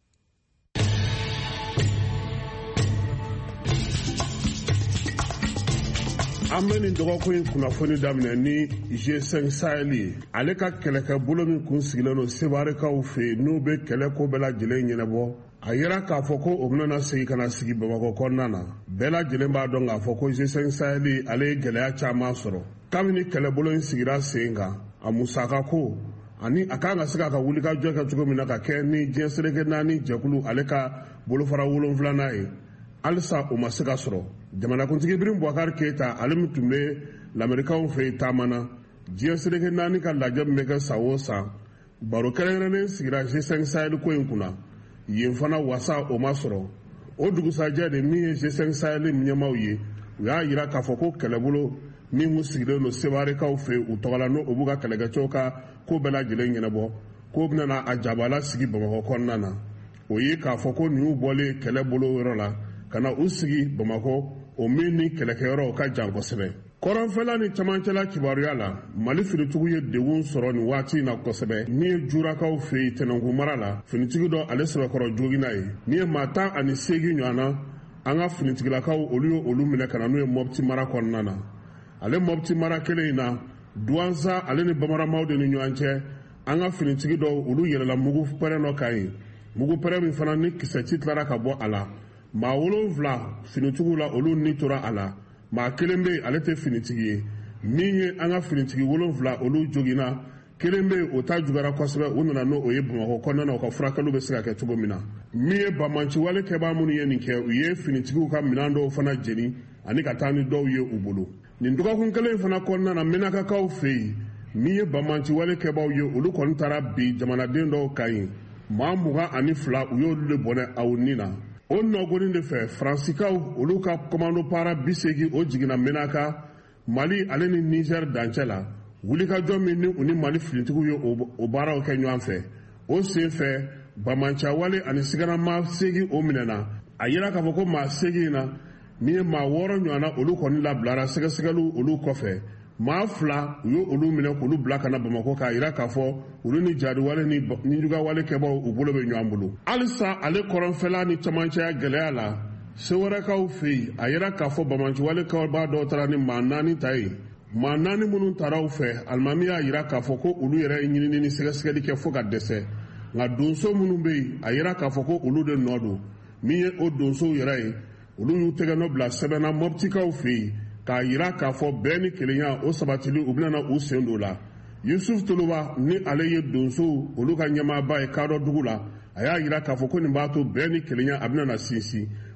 An bɛ nin dɔgɔkun in kunnafoni daminɛ ni G cinq Sahel ye ale ka kɛlɛkɛbolo min kun sigilen don sebaarikaw fɛ n'u bɛ kɛlɛ ko bɛɛ lajɛlen ɲɛnabɔ a yira k'a fɔ ko o bɛna segin ka na sigi Bamakɔ kɔnɔna na bɛɛ lajɛlen b'a dɔn k'a fɔ ko G cinq Sahel ale ye gɛlɛya caman sɔrɔ kabini kɛlɛbolo in sigira sen kan a musaka ko ani a kan ka se k'a ka wulikajɔ kɛ cogo min na ka kɛ ni diɲɛ seleke naani jɛkulu ale ka bolofara wolonfilanan ye halisa o ma se ka sɔrɔ jamanakuntigi Ibrahim Boubacar Keita ale min tun bɛ lamɛrikaw fɛ taama na diɲɛ seleke naani ka lajɛ min bɛ kɛ san o san baro kɛrɛnkɛrɛnnen sigira G cinq Sahel ko in kunna yen fana wasa o ma sɔrɔ o dugusajɛ de min ye G cinq Sahel ɲɛmaaw ye u y'a jira k'a fɔ ko kɛlɛbolo min kun sigilen don sebaarikaw fɛ u tɔgɔla n'o b'u ka kɛlɛkɛcɛw ka ko bɛɛ lajɛlen ɲɛnabɔ k'o bɛna a jabala sigi Bamakɔ kɔnɔna na o ye k'a fɔ ko nin y'u bɔlen kɛlɛbolo yɔrɔ la ka na u sigi Bamakɔ o min ni kɛlɛkɛyɔrɔ ka jan kosɛbɛ kɔrɔnfɛla ni camancɛla kibaruya la Mali finitigiw ye degun sɔrɔ nin waati in na kosɛbɛ min ye Jurakaw fɛ yen Tɛnɛnku mara la finitigi dɔ ale sɛbɛkɔrɔ jogina ye nin ye maa tan ani seegin ɲɔgɔnna an ka finitigilakaw olu ye olu minɛ ka na n'u ye Mɔpti mara kɔnɔna na ale Mɔpti mara kelen in na Duwanza ale ni Bamaramaw de ni ɲɔgɔn cɛ an ka finitigi dɔw olu yɛlɛla mugu pɛrɛn dɔ kan ye mugu pɛrɛn min fana ni kisɛci tilara ka bɔ a la maa wolonfila finitigiw la olu ni tora a la maa kelen bɛ ale tɛ finitigi ye min ye an ka finitigi wolonfila olu jogina kelen bɛ o ta jugara kosɛbɛ u nana n'o ye Bamakɔ kɔnɔna na u ka furakɛliw bɛ se ka kɛ cogo min na min ye bamanciwale kɛbaa minnu ye nin kɛ u ye finitigiw ka minɛn dɔw fana jeni ani ka taa ni dɔw ye u bolo nin dɔgɔkun kelen fana kɔnɔna na Menakakaw fɛ yen min ye bamanciwale kɛbaaw ye olu kɔni taara bi jamanaden dɔw kan ye maa mugan ani fila u y'olu de bɔnɛ aw ni na o nɔgɔnin de fɛ Faransikaw olu ka komando para bi seegin o jiginna Menaka Mali ale ni Niger dancɛ la wulikajɔ min ni u ni Mali finitigiw ye o baaraw kɛ ɲɔgɔn fɛ o sen fɛ bamanciwale ani sigarama seegin o minɛna a yira k'a fɔ ko maa seegin na min ye maa wɔɔrɔ ɲɔgɔnna olu kɔni labilara sɛgɛsɛgɛliw olu kɔfɛ maa fila u ye olu minɛ k'olu bila ka na Bamakɔ k'a yira k'a fɔ olu ni jadiwale ni ninjugawale kɛbaaw u bolo bɛ ɲɔgɔn bolo halisa ale kɔrɔnfɛla ni camancɛya gɛlɛya la sewɛrɛkaw fɛ yen a yira k'a fɔ bamanciwale kɛbaa dɔw taara ni maa naani ta ye maa naani minnu taara u fɛ alimami y'a yira k'a fɔ ko olu yɛrɛ ye ɲinini ni sɛgɛsɛgɛli kɛ fo ka dɛsɛ nka donso minnu bɛ yen a yira k'a fɔ ko olu de nɔ don min ye o donsow yɛrɛ ye olu y'u tɛgɛ nɔ bila sɛbɛnna Mɔptikaw fɛ yen k'a yira k'a fɔ bɛɛ ni kelenya o sabatili u bɛna u sen don la Yusuf Toloba ni ale ye donsow olu ka ɲɛmaaba ye kadɔ dugu la a y'a yira k'a fɔ ko nin b'a to bɛɛ ni kelenya a bɛna sinsin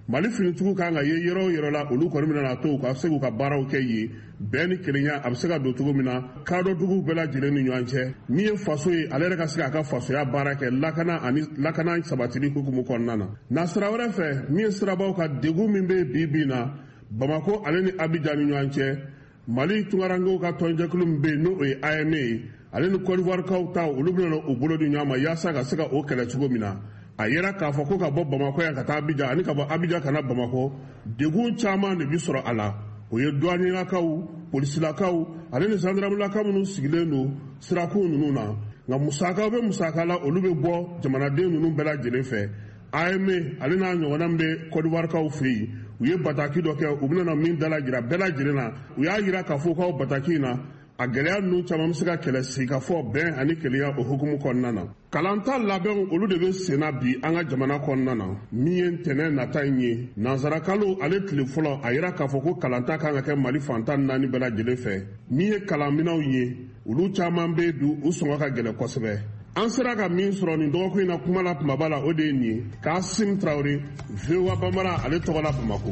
mali finitigiw kan ka ye yɔrɔ o yɔrɔ la olu kɔni bɛna to u ka se k'u ka baaraw kɛ yen bɛɛ ni kelenya a bɛ se ka don cogo min na kadɔduguw bɛɛ lajɛlen ni ɲɔgɔn cɛ min ye faso ye ale yɛrɛ ka se k'a ka fasoya baara kɛ lakana ani lakana sabatili hukumu kɔnɔna na na sira wɛrɛ fɛ min ye sirabaw ka degun min bɛ bi bi na bamako ale ni abijan ni ɲɔgɔn cɛ mali tunkarankew ka tɔnjɛkulu min bɛ yen n'o ye A M A ye ale ni Côte d'Ivoire kaw olu bɛna u bolo di ɲɔgɔn ma yaasa ka se ka o kɛlɛ cogo min na a yɛrɛ k'a fɔ ko ka bɔ Bamako yan ka taa Abijan ani ka bɔ Abijan ka na Bamako degun caman de bi sɔrɔ a la o ye douanelakaw polisilakaw ale ni gendarmelakaw minnu sigilen don sirakun ninnu na nka musakaw bɛ musaka la olu bɛ bɔ jamanaden ninnu bɛɛ lajɛlen fɛ A M A ale n'a ɲɔgɔnna min bɛ Côte d'Ivoire kaw fɛ yen u ye bataki dɔ kɛ u bɛna min dala jira bɛɛ lajɛlen na u y'a jira k'a fɔ k'aw bataki in na a gɛlɛya ninnu caman bɛ se ka kɛlɛ sigi ka fɔ bɛn ani kelenya o hukumu kɔnɔna na kalanta labɛnw olu de bɛ senna bi an ka jamana kɔnɔna na min ye ntɛnɛn nata in ye nansarakalo ale tile fɔlɔ a yira k'a fɔ ko kalanta kan ka kɛ mali fantan naani bɛɛ lajɛlen fɛ min ye kalanminɛw ye olu caman bɛ don u sɔngɔ ka gɛlɛ kosɛbɛ an sera ka min sɔrɔ nin dɔgɔkun in na kuma la kumaba la o de ye nin ye Kasim Traoré V O A Banbara ale tɔgɔ la Bamako.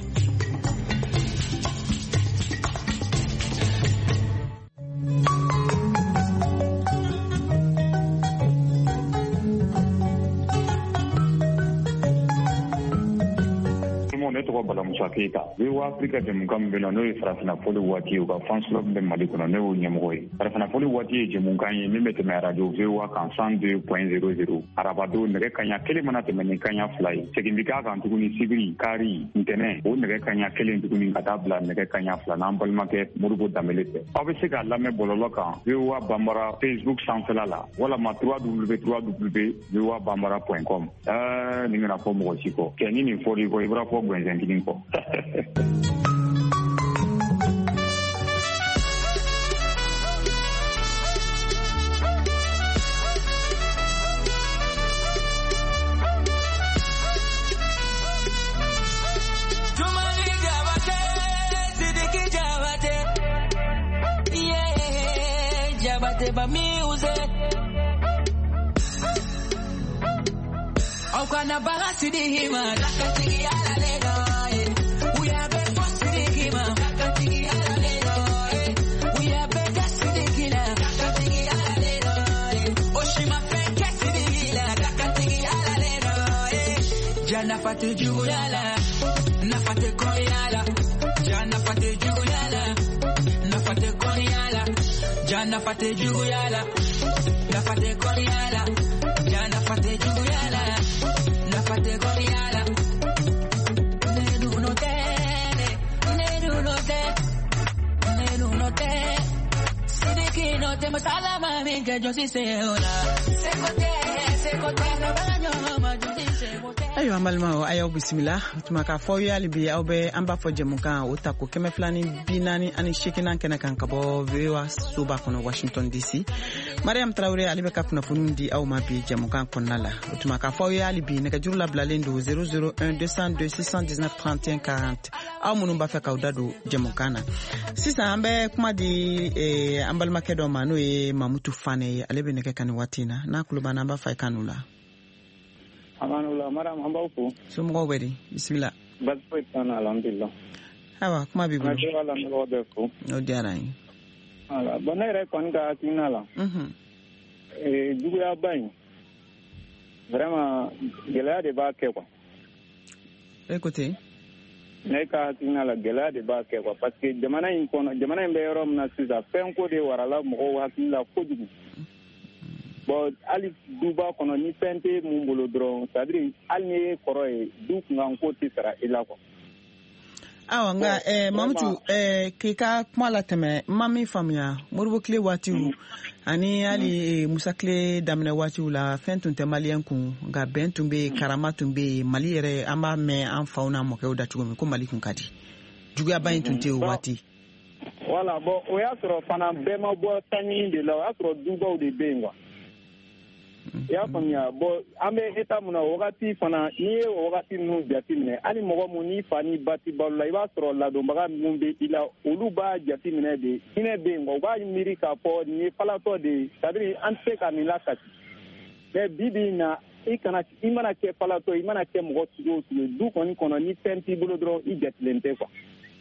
ne tɔgɔ Bala Musa Keyita V O A Afrika jɛmukan min bɛ na n'o ye farafinafoli waati ye u ka fans club bɛ Mali kɔnɔ ne y'o ɲɛmɔgɔ ye farafinafoli waati ye jɛmukan ye min bɛ tɛmɛ radio V O A kan cent deux point zéro zéro arabadon nɛgɛ kaɲa kelen mana tɛmɛ ni kaɲa fila ye segin bi k'a kan tuguni sibiri kari ntɛnɛn o nɛgɛ kaɲa kelen tuguni ka taa bila nɛgɛ kaɲa fila n'an balimakɛ Modibo Danbele fɛ aw bɛ se k'a lamɛn bɔlɔlɔ kan V O A Banbara Facebook sanfɛla la walama w w w point v o a banbara point com ɛɛ nin bɛna fɔ mɔgɔ si kɔ kɛ ni nin fɔr'i kɔ i bɔra fɔ gwɛnsɛn kelen kɔ Ba music au kana bagasi di hima kakati ala leno we are be bossy di hima kakati ala leno we are be bossy di hima kakati ala leno oshima fe kasi di hila kakati ala leno jana fate juyala na fate koyala jana fate juyala na fate koyala jana fate juyala na fate koyala jana fate juyala na fate koyala nedu no te nedu no te nedu no te sidiki no te masala mami que yo sí sé hola se cote se cote no baño ma yo sí sé ayo amalma ayo bismillah tumaka fo yali bi awbe amba fo jemuka utako keme flani binani ani shikina kena kan kabo vewa suba kono Washington D C Mariam Traoré alibe kapuna funundi au mabi jemuka konala tumaka fo yali bi neka jurula blalendo zéro zéro un deux zéro deux six un neuf trente et un quarante au munumba fe kaudado jemukana sisa ambe kuma di e ambal makedo manu e mamutu fane alibe neka kan watina na kulubana amba fa kanula amanula maram ambauko sumo weri bismillah baspo itana alhamdulillah hawa kuma bibu na wala ngobe ko no diarai ala bonere konga tinala mhm eh dugu ya bain vraiment gela de ba ke quoi écoutez ne ka tinala gela de ba ke quoi parce que jamana in kono jamana in be rom na sisa penko de warala mo hakila ko dugu bon ali duba kono ni pente mun bolo dron c'est-à-dire ali ni koro e du ngan ko ti sara ila ko awa nga eh mamutu eh kika kuma la teme mami famia murbo kle wati u ani ali musa kle damne wati u la fentun te malien kun ga bentum be karamatu be mali yere amba me an fauna mo ke udatu mi ko mali kun kadi jugu abayin tunte wati wala bo o ya soro fana be ma bo tani de la ya soro duba u de bengwa ya fanya bo ambe eta muna wakati fana ni wakati nu jati mine ani mogo mu ni fani bati balla iba soro la do baga mumbe ila oluba jati mine de ine be ngo ba miri ka po ni fala to de sadri ante ka ni la kati be bibi na i kana i mana kɛ falatɔ i mana kɛ mɔgɔ sugu o sugu du kɔni kɔnɔ ni fɛn t'i bolo dɔrɔn i jatilen tɛ quoi.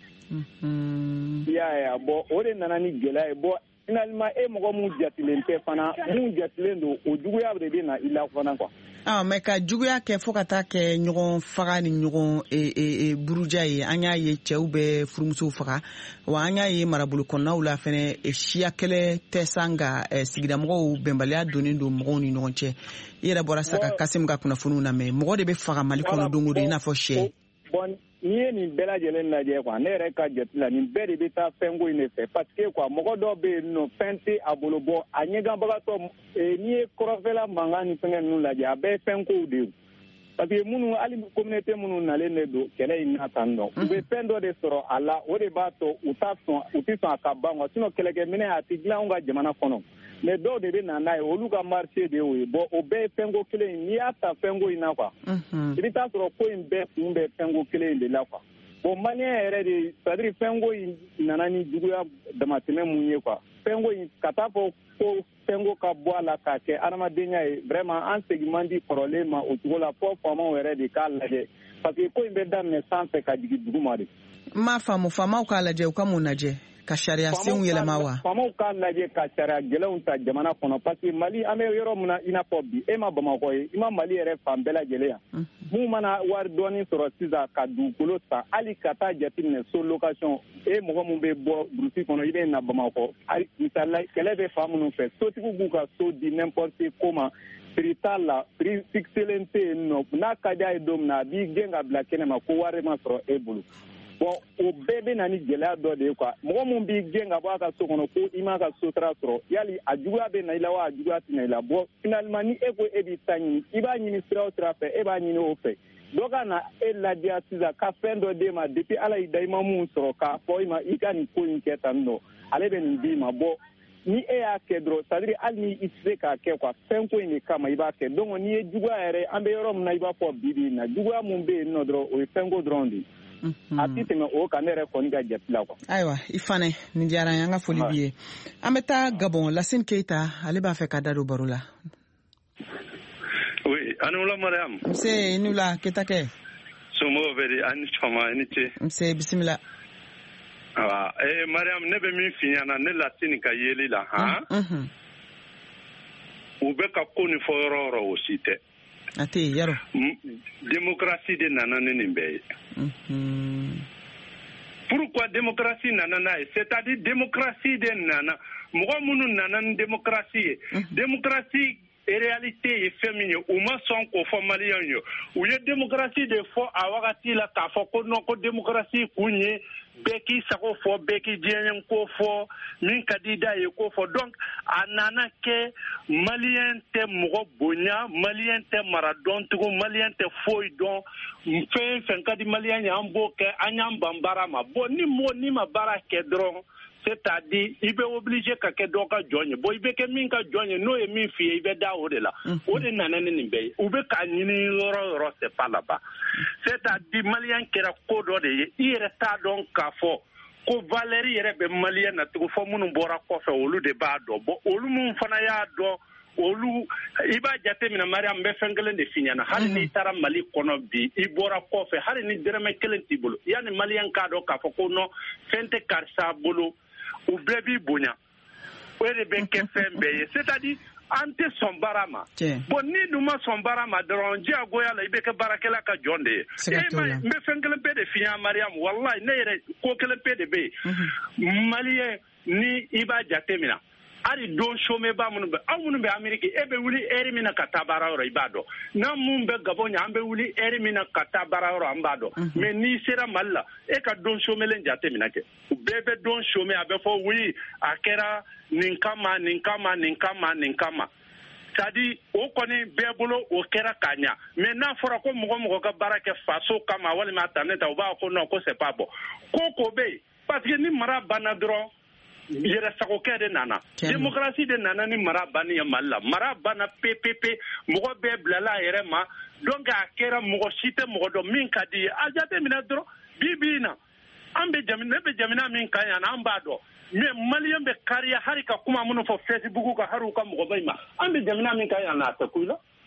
i y'a ye a bɔ o de nana ni gɛlɛya ye bɔ finalement e mɔgɔ mun jatilen tɛ fana mun jatilen don o juguya de bɛ na i la fana quoi. Ah, mais ka juguya kɛ fo ka taa kɛ ɲɔgɔn faga ni ɲɔgɔn e e e buruja ye an y'a ye cɛw bɛ furumusow faga wa an y'a ye marabolo kɔnɔnaw la fɛnɛ siya kɛlɛ tɛ san ka sigida mɔgɔw bɛnbaliya donnen don mɔgɔw ni ɲɔgɔn cɛ i yɛrɛ bɔra sa ka Kasim ka kunnafoniw lamɛn mɔgɔ de bɛ faga Mali kɔnɔ don o don i n'a fɔ sɛ. Bon n'i ye nin bɛɛ lajɛlen lajɛ quoi ne yɛrɛ ka jate la nin bɛɛ de bɛ taa fɛnko in de fɛ parce que quoi mɔgɔ dɔw bɛ yen nɔ fɛn tɛ a bolo bɔ a ɲɛganbagatɔ n'i ye kɔrɔfɛla mankan ni fɛngɛ ninnu lajɛ a bɛɛ ye fɛnkow de ye parce que minnu hali communauté minnu nalen de don kɛlɛ in na tan nɔ u bɛ fɛn dɔ de sɔrɔ a la o de b'a to u t'a sɔn u tɛ sɔn a ka ban quoi sinon kɛlɛkɛminɛ a tɛ dilan anw ka jamana kɔnɔ mais dɔw de bɛ na n'a ye olu ka marché de y'o ye bon o bɛɛ ye fɛnko kelen in n'i y'a ta fɛnko in na quoi i bɛ taa sɔrɔ ko in bɛɛ kun bɛ fɛnko kelen in de la quoi bon maliyɛn yɛrɛ de c'est à dire fɛnko in nana ni juguya damatɛmɛ mun ye quoi fɛnko in ka taa fɔ ko fɛnko ka bɔ a la k'a kɛ adamadenya ye vraiment an segin man di kɔrɔlen ma o cogo la fɔ faamaw yɛrɛ de k'a lajɛ parce que ko in bɛ daminɛ sanfɛ ka jigin duguma de. n m'a faamu faamaw k'a lajɛ u ka mun lajɛ ka sariya senw yɛlɛma wa. faamaw k'a lajɛ ka sariya gɛlɛnw ta jamana kɔnɔ parce que Mali an bɛ yɔrɔ min na i n'a fɔ bi e ma Bamakɔ ye i ma Mali yɛrɛ fan bɛɛ lajɛlen yan mun mana wari dɔɔni sɔrɔ sisan ka dugukolo san hali ka taa jateminɛ so location e mɔgɔ min bɛ bɔ burusi kɔnɔ i bɛ na Bamakɔ hali misali kɛlɛ bɛ fan minnu fɛ sotigiw b'u ka so di n'importe comment prix t'a la prix fixelen tɛ yen nɔ n'a ka di a ye don min na a b'i gɛn ka bila kɛnɛ ma ko wari ma sɔrɔ e bolo. Bon o bɛɛ bɛ na ni gɛlɛya dɔ de ye quoi mɔgɔ min b'i gɛn ka bɔ a ka so kɔnɔ ko i m'a ka sotara sɔrɔ yali a juguya bɛ na i la wa a juguya tɛ na i la bon finalement ni e ko e b'i ta ɲini i b'a ɲini sira o sira fɛ e b'a ɲini o fɛ dɔ ka na e ladiya sisan ka fɛn dɔ d'e ma depuis ala y'i da i ma mun sɔrɔ k'a fɔ i ma i ka nin ko in kɛ tan nɔ ale bɛ nin d'i ma bon ni e y'a kɛ dɔrɔn c'est à dire hali ni i tɛ se k'a kɛ quoi fɛn ko in de kama i b'a kɛ donc n'i ye juguya yɛrɛ an bɛ yɔrɔ min na i b'a fɔ bi bi in na juguya min bɛ yen nɔ dɔrɔn o ye fɛn ko dɔrɔn de ye. a ti tɛmɛ o kan ne yɛrɛ kɔni ka jate la quoi. Ayiwa i fana nin diyara an ye an ka foli b'i ye an bɛ taa Gabon Lasine Keyita ale b'a fɛ ka da don baro la. Oui ani wula Mariam. nse i ni wula Keyita kɛ. somɔgɔw bɛ di ani sɔgɔma i ni ce. nse bisimila. awa ee Mariam ne bɛ min f'i ɲɛna ne Lasine ka yeli la han. u bɛ ka ko nin fɔ yɔrɔ o yɔrɔ o si tɛ. a tɛ yen yarɔ. démocratie de nana ni nin bɛɛ ye. pourquoi démocratie nana n'a ye c'est-à-dire démocratie de nana mɔgɔ minnu nana ni démocratie ye. démocratie réalité ye fɛn min ye u ma sɔn k'o fɔ maliyɛnw ye u ye démocratie de fɔ a wagati la k'a fɔ ko non ko démocratie kun ye bɛɛ k'i sago fɔ bɛɛ k'i diɲɛ ko fɔ min ka di da ye ko fɔ donc a nana kɛ maliyɛn tɛ mɔgɔ bonya maliyɛn tɛ mara dɔn tugun maliyɛn tɛ foyi dɔn fɛn fɛn ka di maliyɛn ye an b'o kɛ an y'an ban baara ma bon ni mɔgɔ ni ma baara kɛ dɔrɔn c'est-à-dire i bɛ obligé ka kɛ dɔ ka jɔn ye bon i bɛ kɛ min ka jɔn ye n'o ye min f'i ye i bɛ da o de la o de nana ni nin bɛɛ ye u bɛ k'a ɲini yɔrɔ yɔrɔ c'est pas là-bas c'est-à-dire maliyɛn kɛra ko dɔ de ye i yɛrɛ t'a dɔn k'a fɔ ko valeur yɛrɛ bɛ maliyɛn na tugun fɔ minnu bɔra kɔfɛ olu de b'a dɔn bon olu minnu fana y'a dɔn olu i b'a jate minɛ Mariam bɛ fɛn kelen de f'i ɲɛna hali n'i taara Mali kɔnɔ bi i bɔra kɔfɛ hali ni dɛrɛmɛ kelen t'i bolo yanni maliyɛn k'a dɔn k'a fɔ ko non fɛn tɛ karisa bolo u bɛɛ b'i bonya o de bɛ kɛ fɛn bɛɛ ye c'est-à-dire an tɛ sɔn baara ma bon ni dun ma sɔn baara ma dɔrɔn diyagoya la i bɛ kɛ baarakɛla ka jɔn de ye n bɛ fɛn kelen pe de f'i ɲɛna Mariam wallahi ne yɛrɛ ko kelen pe de bɛ yen maliyɛn ni i b'a jate minɛ hali don chômeur minnu bɛ aw minnu bɛ Amérique e bɛ wuli heure min na ka taa baara yɔrɔ i b'a dɔn n'an minnu bɛ Gabon ɲɛ an bɛ wuli heure min na ka taa baara yɔrɔ an b'a dɔn mais n'i sera Mali la e ka don chômeur jate minɛ kɛ u bɛɛ bɛ don chômeur a bɛ fɔ oui a kɛra nin kama nin kama nin kama nin kama c'est-à-dire o kɔni bɛɛ bolo o kɛra k'a ɲa mais n'a fɔra ko mɔgɔ mɔgɔ ka baara kɛ faso kama walima ta ne ta u b'a fɔ ko non ko c'est pas bon ko ko bɛ yen parce que ni mara banna dɔrɔn yɛrɛ sagokɛ de nana démocratie de nana ni mara banni ye Mali la mara banna pepepe mɔgɔ bɛɛ bilala a yɛrɛ ma donc a kɛra mɔgɔ si tɛ mɔgɔ dɔn min ka di ye a jate minɛ dɔrɔn bi bi in na an bɛ jamana ne bɛ jamana min kan yan an b'a dɔn mais maliyɛn bɛ kariya hali ka kuma minnu fɔ Facebook ka hali u ka mɔgɔ bɛ ma an bɛ jamana min kan yan a tɛ ku la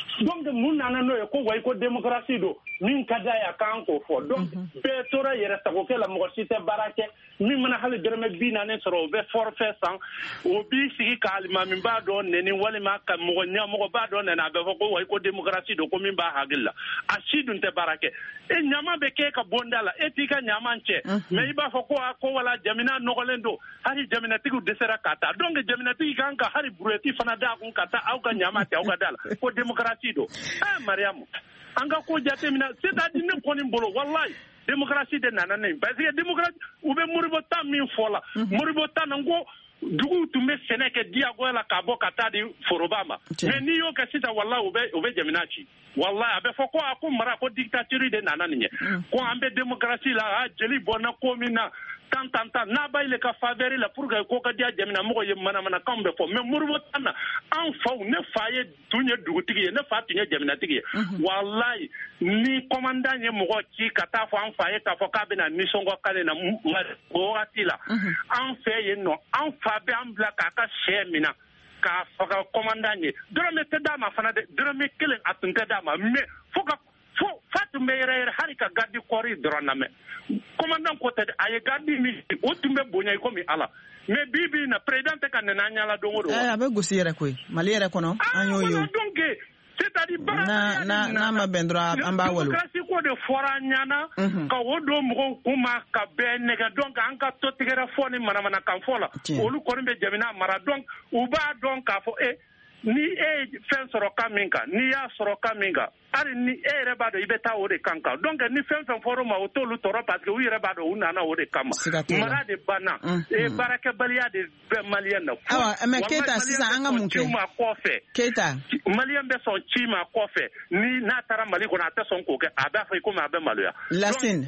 donc mun nana n'o ye ko wa ko démocratie do min ka da ya kan ko fɔ donc bɛɛ tora yɛrɛ sago kɛ la mɔgɔ si tɛ baara kɛ min mana hali dɛrɛmɛ bi naani sɔrɔ o bɛ forfait san o b'i sigi ka alimami b'a dɔn nɛni walima ka mɔgɔ ɲɛmɔgɔ b'a dɔn nɛni a bɛ fɔ ko wa ko démocratie do ko min b'a hakili la a si dun tɛ baara kɛ e ɲama bɛ kɛ ka bonda la e t'i ka ɲama cɛ mais i b'a fɔ ko ko wala jamina nɔgɔlen do hali jaminatigiw dɛsɛra ka taa donc jaminatigi kan ka hali buruyɛti fana d'a kun ka taa aw ka ɲama tɛ aw ka da la ko démocratie do ah mariamu an ka ko jatemina c'est-à-dire ne kɔni bolo wallahi démocratie de nana ne parce que démocratie u bɛ moribo tan min fɔ la moribo tan na ko dugu tun bɛ sɛnɛ kɛ diyagoya la ka bɔ ka taa di foroba ma mais n'i y'o kɛ sisan wallahi u bɛ u bɛ jamana ci wallahi a bɛ fɔ ko a ko mara ko dictature de nana nin ye ko an bɛ démocratie la a jeli bɔnna ko min na tan tan tan n'a b'a yɛlɛ ka faveur la pour que ko ka diya jamana mɔgɔ ye manamanakan bɛ fɔ mais moribo tan na an faw ne fa ye tun ye dugutigi ye ne fa tun ye jamanatigi ye wallahi ni commandant ye mɔgɔ ci ka taa fɔ an fa ye k'a fɔ k'a bɛna nisɔngɔ k'ale na o wagati la an fɛ yen nɔ an fa bɛ an bila k'a ka sɛ minɛ k'a faga commandant ye dɔrɔmɛ tɛ d'a ma fana dɛ dɔrɔmɛ kelen a tun tɛ d'a ma mais fo ka fo fa tun bɛ yɛrɛ yɛrɛ hali ka garde corps dɔrɔn lamɛn commandant ko tɛ a ye garde min o tun bɛ bonya i komi ala mais bi bi na président tɛ ka nɛnɛ an ɲɛla don o don a bɛ gosi yɛrɛ koyi mali yɛrɛ kɔnɔ an y'o ye donc c'est-à-dire n'a n'a n'a ma bɛn dɔrɔn an b'a walo démocratie ko de fɔra an ɲɛna ka o don mɔgɔw kun ma ka bɛɛ nɛgɛ donc an ka to tigɛrɛ fɔ ni manamanakan fɔ la olu kɔni bɛ jamana mara donc u b'a dɔn k'a fɔ e ni e ye fɛn sɔrɔ kan min kan n'i y'a sɔrɔ kan min kan hali ni e yɛrɛ b'a dɔn i bɛ taa o de kan kan donc ni fɛn fɛn fɔra ma o t'olu tɔɔrɔ parce que u yɛrɛ b'a dɔn u nana o de kama mara de banna e baarakɛbaliya de bɛ maliyɛn na awa mais Keita sisan an ka mun kɛ kɔfɛ Keita maliyɛn bɛ sɔn ci ma kɔfɛ ni n'a taara Mali kɔnɔ a tɛ sɔn k'o kɛ a b'a fɔ komi a bɛ maloya Lasine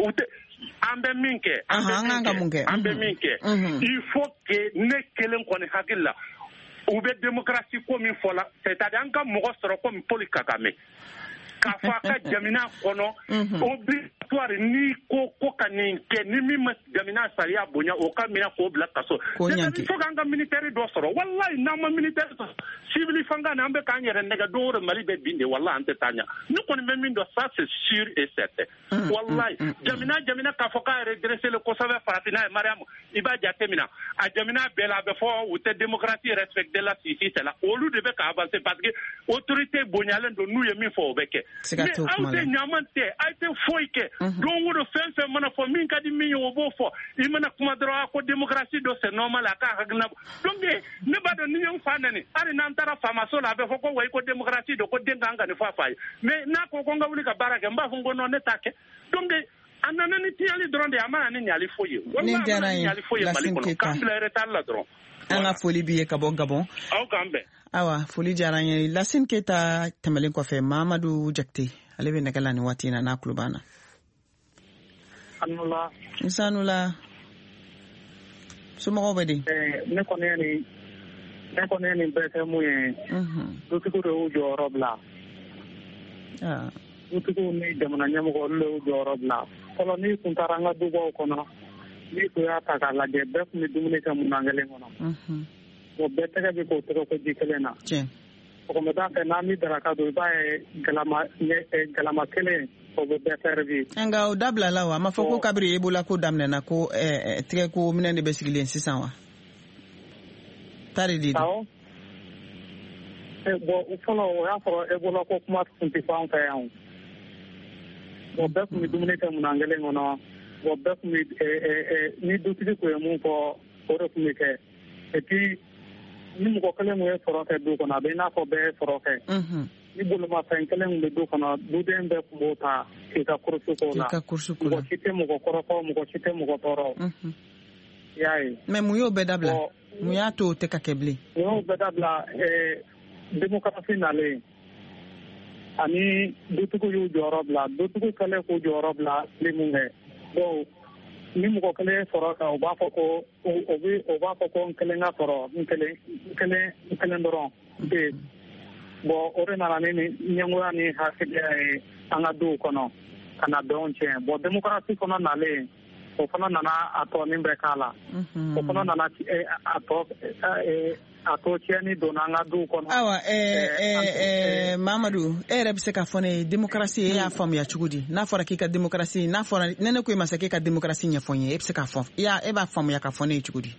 an bɛ min kɛ an bɛ min kɛ il faut que ne kelen kɔni hakili la u bɛ démocratie ko min fɔ la c'est-à-dire an ka mɔgɔ sɔrɔ komi Paul Kagame k'a fɔ a ka jamana kɔnɔ obligatoire ni ko ko ka nin kɛ ni min ma jamana sariya bonya o ka minɛ k'o bila kaso c'est-à-dire fo k'an ka militaire dɔ sɔrɔ wallahi n'an ma militaire sɔrɔ civil fanga na an bɛ k'an yɛrɛ nɛgɛ don o don Mali bɛ bin de wallahi an tɛ taa ɲɛ ne kɔni bɛ min dɔn ça c'est sûr et certain wallahi jamana jamana k'a fɔ k'a redresser le kosɛbɛ farafinna ye Mariam i b'a jateminɛ a jamana bɛɛ la a bɛ fɔ u tɛ démocratie respecter la si si c'est là olu de bɛ ka avancer parce que autorité bonyalen don n'u ye min fɔ o bɛ kɛ mais aw tɛ ɲaman tɛ aw tɛ foyi kɛ don o don fɛn fɛn mana fɔ min ka di min ye o b'o fɔ i mana kuma dɔrɔn ko démocratie do c'est normal a ka hakilina donc ne b'a dɔn ni ye n fa nɛni hali n'an taara faamaso la a bɛ fɔ ko wayi ko démocratie do ko den kan ka nin fɔ a fa ye mais n'a ko ko n ka wuli ka baara kɛ n b'a fɔ ko non ne t'a kɛ donc a nana ni tiyali dɔrɔn de a mana ni ɲali foyi ye ni diyara n ye Lasine Keita k'an bila retard la dɔrɔn an ka foli b'i ye ka bɔ Gabon aw k'an bɛn awa foli diyara n ye Lasine Keita tɛmɛlen kɔfɛ Mamadu Jakite ale bɛ nɛgɛ la ni waati in na n'a tulo b'an na anula nsanula somɔgɔw bɛ di ne kɔni ye nin ne kɔni ye nin bɛɛ kɛ mun ye dutigiw de y'u jɔyɔrɔ bila dutigiw ni jamana ɲɛmɔgɔ olu de y'u jɔyɔrɔ bila fɔlɔ n'i kun taara an ka dubaw kɔnɔ n'i tun y'a ta k'a lajɛ bɛɛ tun bɛ dumuni kɛ munan kelen kɔnɔ o bɛɛ tɛgɛ bɛ k'o tɛgɛ ko ji kelen na sɔgɔmada fɛ n'an bɛ daraka dun i b'a ye galama kelen o bɛ bɛɛ servir nka o dabila la wa a ma fɔ ko kabiri Ebola ko daminɛna ko tigɛ ko minɛn de bɛ sigilen sisan wa tari de don bon fɔlɔ o y'a sɔrɔ Ebola ko kuma tun tɛ fɔ an fɛ yan o bɛɛ tun bɛ dumuni kɛ munan kelen kɔnɔ o bɛɛ tun bɛ ni dutigi tun ye mun fɔ o de tun bɛ kɛ et puis ni mɔgɔ kelen mun ye sɔrɔ kɛ du kɔnɔ a bɛ i n'a fɔ bɛɛ ye sɔrɔ kɛ ni bolomafɛn kelen mun bɛ du kɔnɔ duden bɛɛ tun b'o ta k'i ka kurusi k'o la mɔgɔ si tɛ mɔgɔ kɔrɔfɔ mɔgɔ si tɛ mɔgɔ tɔɔrɔ i y'a ye mais mun y'o bɛɛ dabila mun y'a to o tɛ ka kɛ bilen mun y'o bɛɛ dabila démocratie nalen ani dutigiw y'u jɔyɔrɔ bila dutigiw kɛlen k'u jɔyɔrɔ bila ni mun kɛ donc ni mɔgɔ kelen ye sɔrɔ kan o b'a fɔ ko o bɛ o b'a fɔ ko n kelen ka sɔrɔ n kelen n kelen n kelen dɔrɔn n tɛ bon o de nana ni ɲɛngoya ni hakiliya ye an ka duw kɔnɔ ka na bɛnw tiɲɛ bon démocratie kɔnɔ nalen o fana nana a tɔ nin bɛɛ k'a la o fana nana a tɔ a tɔ tiɲɛni donna an ka duw kɔnɔ. Awa ɛɛ Mamadu e yɛrɛ bɛ se k'a fɔ ne ye démocratie e y'a faamuya cogo di n'a fɔra k'i ka démocratie n'a fɔra ne ne ko i ma se k'e ka démocratie ɲɛfɔ n ye e bɛ se k'a fɔ e b'a faamuya k'a fɔ ne ye cogo di.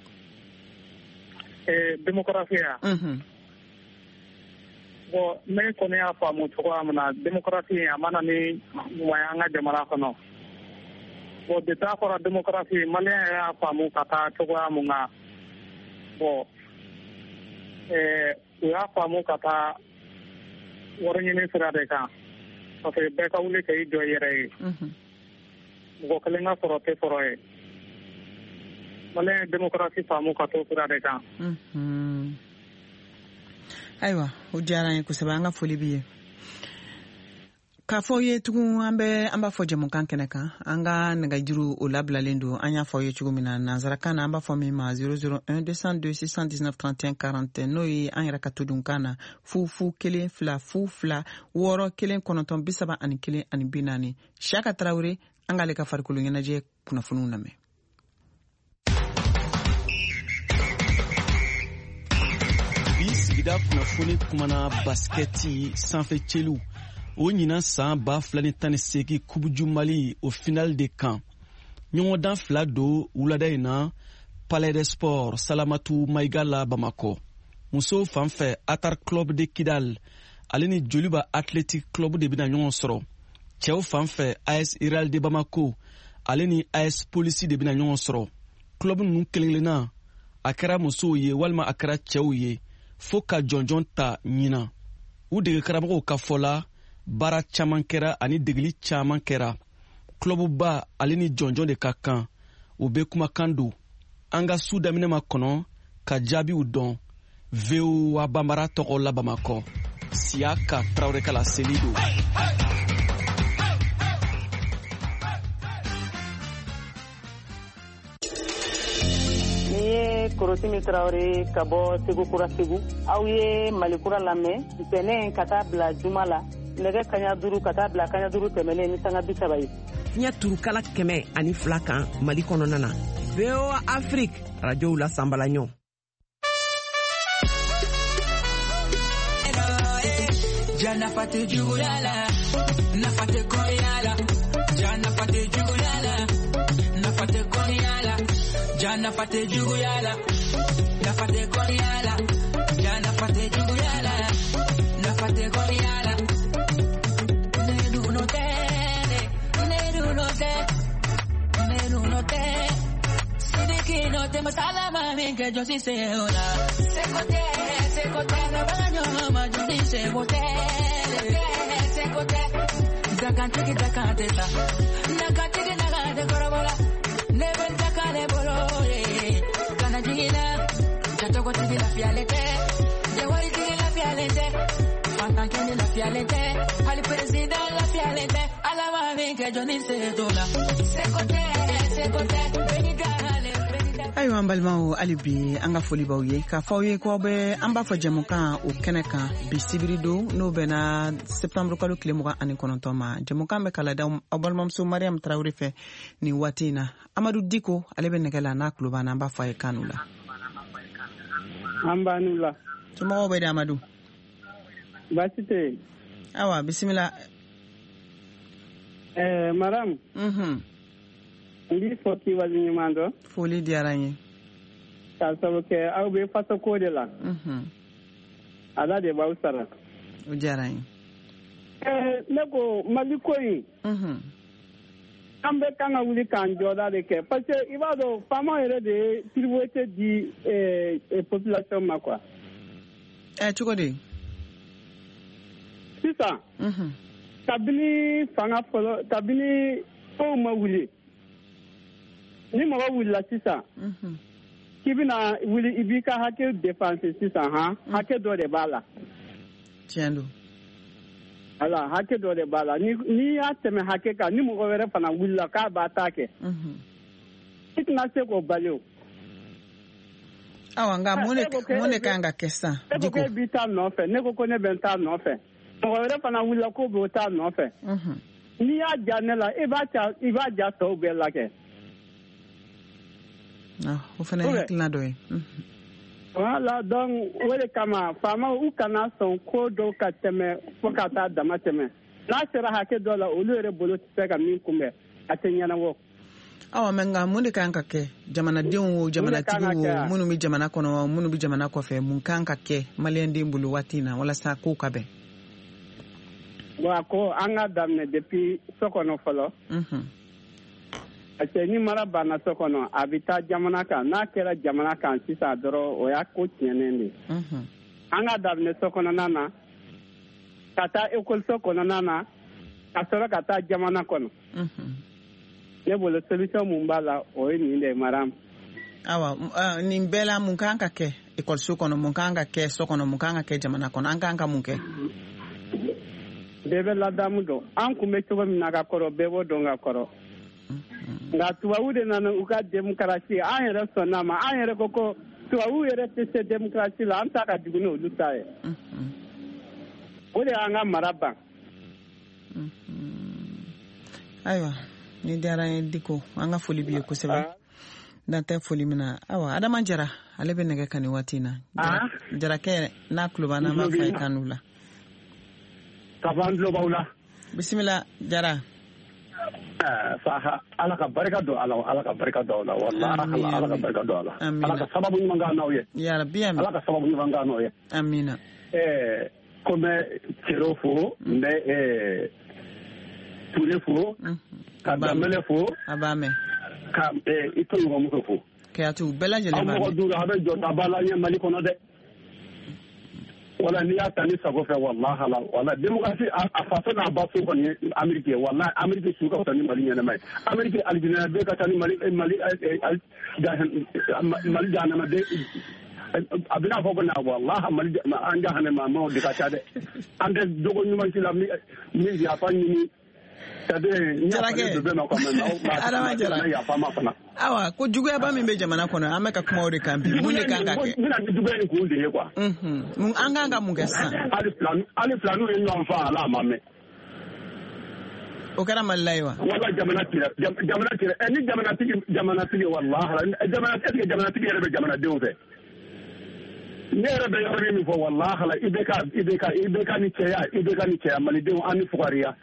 Ɛɛ démocratie ya. Bon ne kɔni y'a faamu cogoya min na démocratie a mana ni ŋɔnya an ka jamana kɔnɔ. Bon de t'a fɔra démocratie maliyɛn y'a faamu ka taa cogoya mun na bon ɛɛ u y'a faamu ka taa wari ɲini sira de kan parce que bɛɛ ka wuli k'i jɔ i yɛrɛ ye mɔgɔ kelen ka sɔrɔ tɛ sɔrɔ ye maliyɛn démocratie faamu ka t'o sira de kan. Ayiwa o diyara n ye kosɛbɛ an ka foli b'i ye. K'a fɔ ye tugun an bɛ an b'a fɔ jamukan kɛnɛ kan an ka nɛgɛjuru o labilalen don an y'a fɔ ye cogo min na nanzarakan na an b'a fɔ min ma zéro zéro un deux cent deux six cent dix-neuf trente et un quarante n'o ye an yɛrɛ ka todunkan na fu fu kelen fila fu fila wɔɔrɔ kelen kɔnɔntɔn bi saba ani kelen ani bi naani Siyaka Tarawele an k'ale ka farikolo ɲɛnajɛ kunnafoniw lamɛn. Bi sigida kunnafoni kumana basketi sanfɛ celu o ɲinan san ba fila ni tan ni seegin kubuju Mali o final de kan ɲɔgɔndan fila do wulada in na Palais des Sports Salamatu Maïga la Bamako. Muso fanfɛ Atar Club de Kidal ale ni Joliba Athletic Club de bina ɲɔgɔn sɔrɔ. Cɛw fanfɛ A S Iral de Bamako ale ni A S Police de bina ɲɔgɔn sɔrɔ. Club ninnu kelen-kelenna a kɛra musow ye walima a kɛra cɛw ye fo ka jɔnjɔn ta ɲina. U dege karamɔgɔw ka fɔ la baara caman kɛra ani degeli caman kɛra. Clubba ale ni jɔnjɔn de ka kan u bɛ kumakan don an ka su daminɛ ma kɔnɔ ka jaabiw dɔn. V O A Bambara tɔgɔ la Bamakɔ Siyaka Tarawele kala seli don. Ni ye Korosimi Tarawele ka bɔ Segu Kura Segu aw ye Malikura lamɛn ntɛnɛn ka taa bila juma la nɛgɛ kaɲa duuru ka taa bila kaɲa duuru tɛmɛlen ni sanga bi saba ye. Fiɲɛ turukala kɛmɛ ani fila kan Mali kɔnɔna na. V O A Afrique radiow la sanbala ɲɔ. Jana fate jugulala, na fate koyala. Jana fate jugulala, na fate koyala. Jana fate jugulala, na fate koyala. Jana fate jugulala, na fate koyala. Nedu no te, nedu no te, nedu no te. Sidiki no te masala mami que yo sí sé hola. Se cote, se cote, no baño ma yo sí sé bote. Se cote, zakante ki zakante ta. Nakante ki nakante korobola. Never zakane bolore. Kana jina, jato kote di la fialete. Jawari di la fialete. Fantan kene la fialete. Ali president la fialete. Ala mami que yo ni sé hola. Se cote, se cote, benita. Ayiwa an balimaw hali bi an ka foli b'aw ye k'a fɔ aw ye k'aw bɛ an b'a fɔ jɛmukan o kɛnɛ kan bi sibiri don n'o bɛnna septembre kalo tile mugan ani kɔnɔntɔn ma jɛmukan bɛ kala da aw balimamuso Mariam Tarawele fɛ nin waati in na Amadu Diko ale bɛ nɛgɛ la n'a tulo b'an na an b'a fɔ a ye kan la. An b'a n'u la. Somɔgɔw bɛ di Amadu. Baasi tɛ yen. Awa bisimila. Ɛɛ Mariam. Mhm. N b'i fɔ k'i waleɲuman dɔn. Foli diyara n ye. K'a sababu kɛ aw bɛ fasoko de la. Ala de b'aw sara. O diyara n ye. Ɛɛ ne ko Mali ko in. An bɛ kan ka wuli k'an jɔda de kɛ parce que i b'a dɔn faamaw yɛrɛ de ye priorité di ɛɛ population ma quoi. Ɛ cogo di. Sisan. Kabini fanga fɔlɔ kabini kow ma wuli. Ni mɔgɔ wulila sisan k'i bɛna wuli i b'i ka hakɛ défense sisan han hakɛ dɔ de b'a la. Tiɲɛ don. Ala hakɛ dɔ de b'a la ni n'i y'a tɛmɛ hakɛ kan ni mɔgɔ wɛrɛ fana wulila k'a b'a ta kɛ. I tɛna se k'o bali o. Awa nka mun de mun de kan ka kɛ sisan. E ko k'e b'i ta nɔfɛ ne ko ko ne bɛ n ta nɔfɛ mɔgɔ wɛrɛ fana wulila k'o b'o ta nɔfɛ. N'i y'a ja ne la i b'a ja i b'a ja tɔw bɛɛ la kɛ. ah o fana hakilina dɔ ye wala donc o de kama faama u kana sɔn ko dɔw ka tɛmɛ fo ka taa dama tɛmɛ n'a sera hakɛ dɔ la olu yɛrɛ bolo tɛ se ka min kunbɛn a tɛ ɲɛnabɔ. awa mɛ nka mun de kan ka kɛ jamanadenw o jamanatigi o minnu bɛ jamana kɔnɔ minnu bɛ jamana kɔfɛ mun kan ka kɛ maliyɛnden bolo waati in na walasa kow ka bɛn. wa ko an ka daminɛ depuis so kɔnɔ fɔlɔ. parce que ni mara banna so kɔnɔ a bɛ taa jamana kan n'a kɛra jamana kan sisan dɔrɔn o y'a ko tiɲɛnen de. an ka daminɛ so kɔnɔna na ka taa ekɔliso kɔnɔna na ka sɔrɔ ka taa jamana kɔnɔ. ne bolo solution mun b'a la o ye nin de mara. awa nin bɛɛ la mun kan ka kɛ ekɔliso kɔnɔ mun kan ka kɛ so kɔnɔ mun kan ka kɛ jamana kɔnɔ an kan ka mun kɛ. bɛɛ bɛ ladamu dɔn an kun bɛ cogo min na ka kɔrɔ bɛɛ b'o dɔn ka kɔrɔ. nka tubabu de nana u ka démocratie an yɛrɛ sɔnn'a ma an yɛrɛ ko ko tubabu yɛrɛ tɛ se démocratie la an ta ka jugu n'olu ta ye. o de y'an ka mara ban. ayiwa ni diyara n ye Diko an ka foli b'i ye kosɛbɛ dan tɛ foli min na awa Adama Jara ale bɛ nɛgɛ ka nin waati in na Jarakɛ n'a tulo b'an na an b'a fɔ a ye kan n'u la. kafan tulo b'aw la. bisimila Jara. saha ala ka barika don ala ala ka barika don ala wallahi ala ka barika don ala ala ka sababu ɲuman k'an n'aw ye. ya rabbi amin. ala ka sababu ɲuman k'an n'aw ye. amina. ɛɛ ko n bɛ Cero fo n bɛ ɛɛ Ture fo ka Danbele fo a b'a mɛn ka ɛɛ i to ɲɔgɔnmuso fo. Kɛyatu bɛɛ lajɛlen b'a mɛn. an mɔgɔ duuru a bɛ jɔta b'a la ɲɛ Mali kɔnɔ dɛ. wala n'i y'a ta ni sago fɛ walahi ala wala démocratie a faso n'a ba so kɔni ye Amérique ye walahi Amérique su ka fisa ni Mali ɲɛnama ye Amérique alijinɛ bɛɛ ka ca ni Mali Mali Mali jahanama de a bɛna fɔ ko na walahi Mali an jahanama ma o de ka ca dɛ an tɛ jogo ɲuman ci la min yafa ɲini Jarakɛ Adama Jara awa ko juguyaba min bɛ jamana kɔnɔ an bɛ ka kuma o de kan bi mun de kan ka kɛ. mina ni juguya in kun de ye quoi. mun an kan ka mun kɛ sisan. hali filanin hali filaninw ye ɲɔgɔn fa ala a ma mɛn. o kɛra Mali la ye wa. wala jamana tira jamana tira ɛ ni jamanatigi jamanatigi walahi jamana est-ce que jamanatigi yɛrɛ bɛ jamanadenw fɛ. ne yɛrɛ bɛ yɔrɔ min fɔ walahi i bɛ ka i bɛ ka i bɛ ka ni cɛya i bɛ ka ni cɛya malidenw an ni fugariya.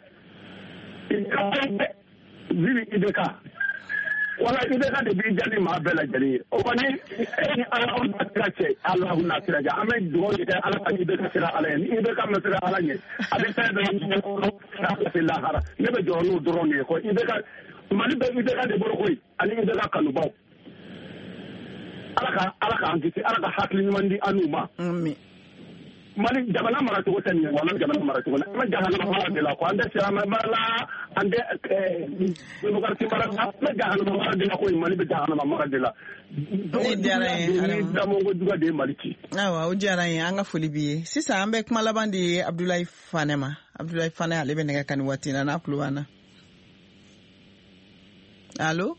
vivi I B K wala I B K de b'i jaabi maa bɛɛ lajɛlen ye o kɔni ni ala na sira cɛ ala na sira cɛ an bɛ dugawu de kɛ ala ka I B K sira ala ye ni I B K ma sira ala ɲɛ a bɛ fɛn bɛɛ ɲɛ se lahara ne bɛ jɔ n'o dɔrɔn de ye ko I B K Mali bɛ I B K de bolo koyi ani I B K kanubaw ala ka ala k'an kisi ala ka hakili ɲuman di an n'u ma. Mali jamana maracogo tɛ nin ye wala jamana maracogo la an bɛ jahanama mara de la ko an tɛ silamɛ mara la an tɛ démocratie mara la an bɛ jahanama mara de la ko Mali bɛ jahanama mara de la. ne diyara n ye ni damongo juguya de ye Mali ci. awa o diyara n ye an ka foli b'i ye sisan an bɛ kuma laban di Abdulayi Fane ma Abdulayi Fane ale bɛ nɛgɛ ka nin waati in na n'a tulo b'an na. allo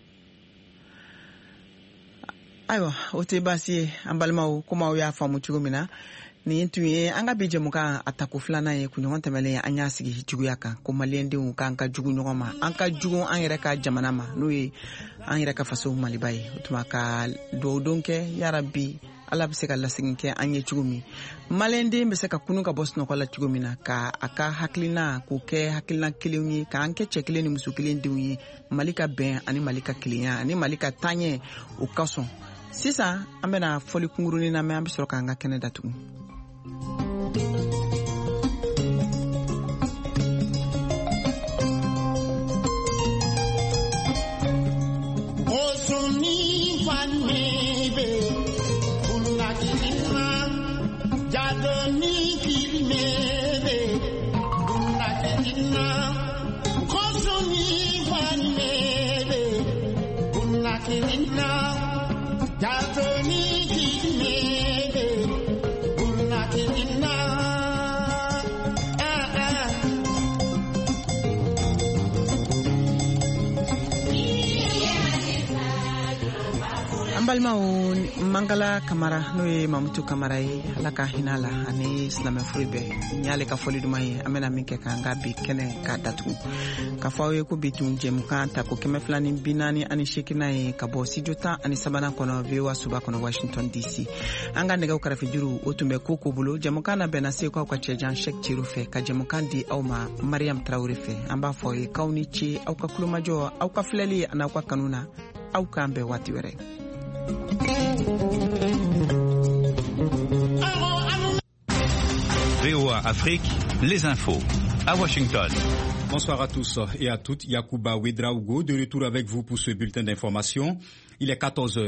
ayiwa o tɛ baasi ye an balimaw komi aw y'a faamu cogo min na. nin tun ye an ka bi jɛmukan a tako filanan ye kunɲɔgɔn tɛmɛlen an y'a sigi juguya kan ko maliyɛndenw k'an ka jugu ɲɔgɔn ma an ka jugu an yɛrɛ ka jamana ma n'o ye an yɛrɛ ka faso Maliba ye o tuma ka dugawudon kɛ yarabi ala bɛ se ka lasegin kɛ an ye cogo min maliyɛnden bɛ se ka kunu ka bɔ sunɔgɔ la cogo min na ka a ka hakilina k'o kɛ hakilina kelenw ye k'an kɛ cɛ kelen ni muso kelen denw ye Mali ka bɛn ani Mali ka kelenya ani Mali ka taaɲɛ o ka sɔn sisan an bɛna fɔli kunkurunin na mɛ an bɛ sɔrɔ k'an ka kɛnɛ datugu. an balimaw Mangala Kamara n'o ye Mamutu Kamara ye Ala ka hinɛ la ani silamɛ furu bɛɛ n y'ale ka fɔli duman ye an bɛna min kɛ k'an ka bi kɛnɛ k'a datugu k'a fɔ aw ye ko bi tun jɛmukan ta ko kɛmɛ fila ni bi naani ani seegin ye ka bɔ studio tan ani sabanan kɔnɔ V O A suba kɔnɔ Washington D C an ka nɛgɛw kɛrɛfɛ juru o tun bɛ ko ko bolo jɛmukan na bɛnna se k'aw ka cɛjan Cheick Thierno fɛ ka jɛmukan di aw ma Mariam Traoré fɛ an b'a fɔ aw ye k'aw ni ce aw ka kulomajɔ aw ka filɛli ani aw ka kanu na aw k'an bɛn waati wɛrɛ. V O A Afrique, les infos à Washington. Bonsoir à tous et à toutes. Yacouba Ouedraogo de retour avec vous pour ce bulletin d'information. Il est quatorze heures.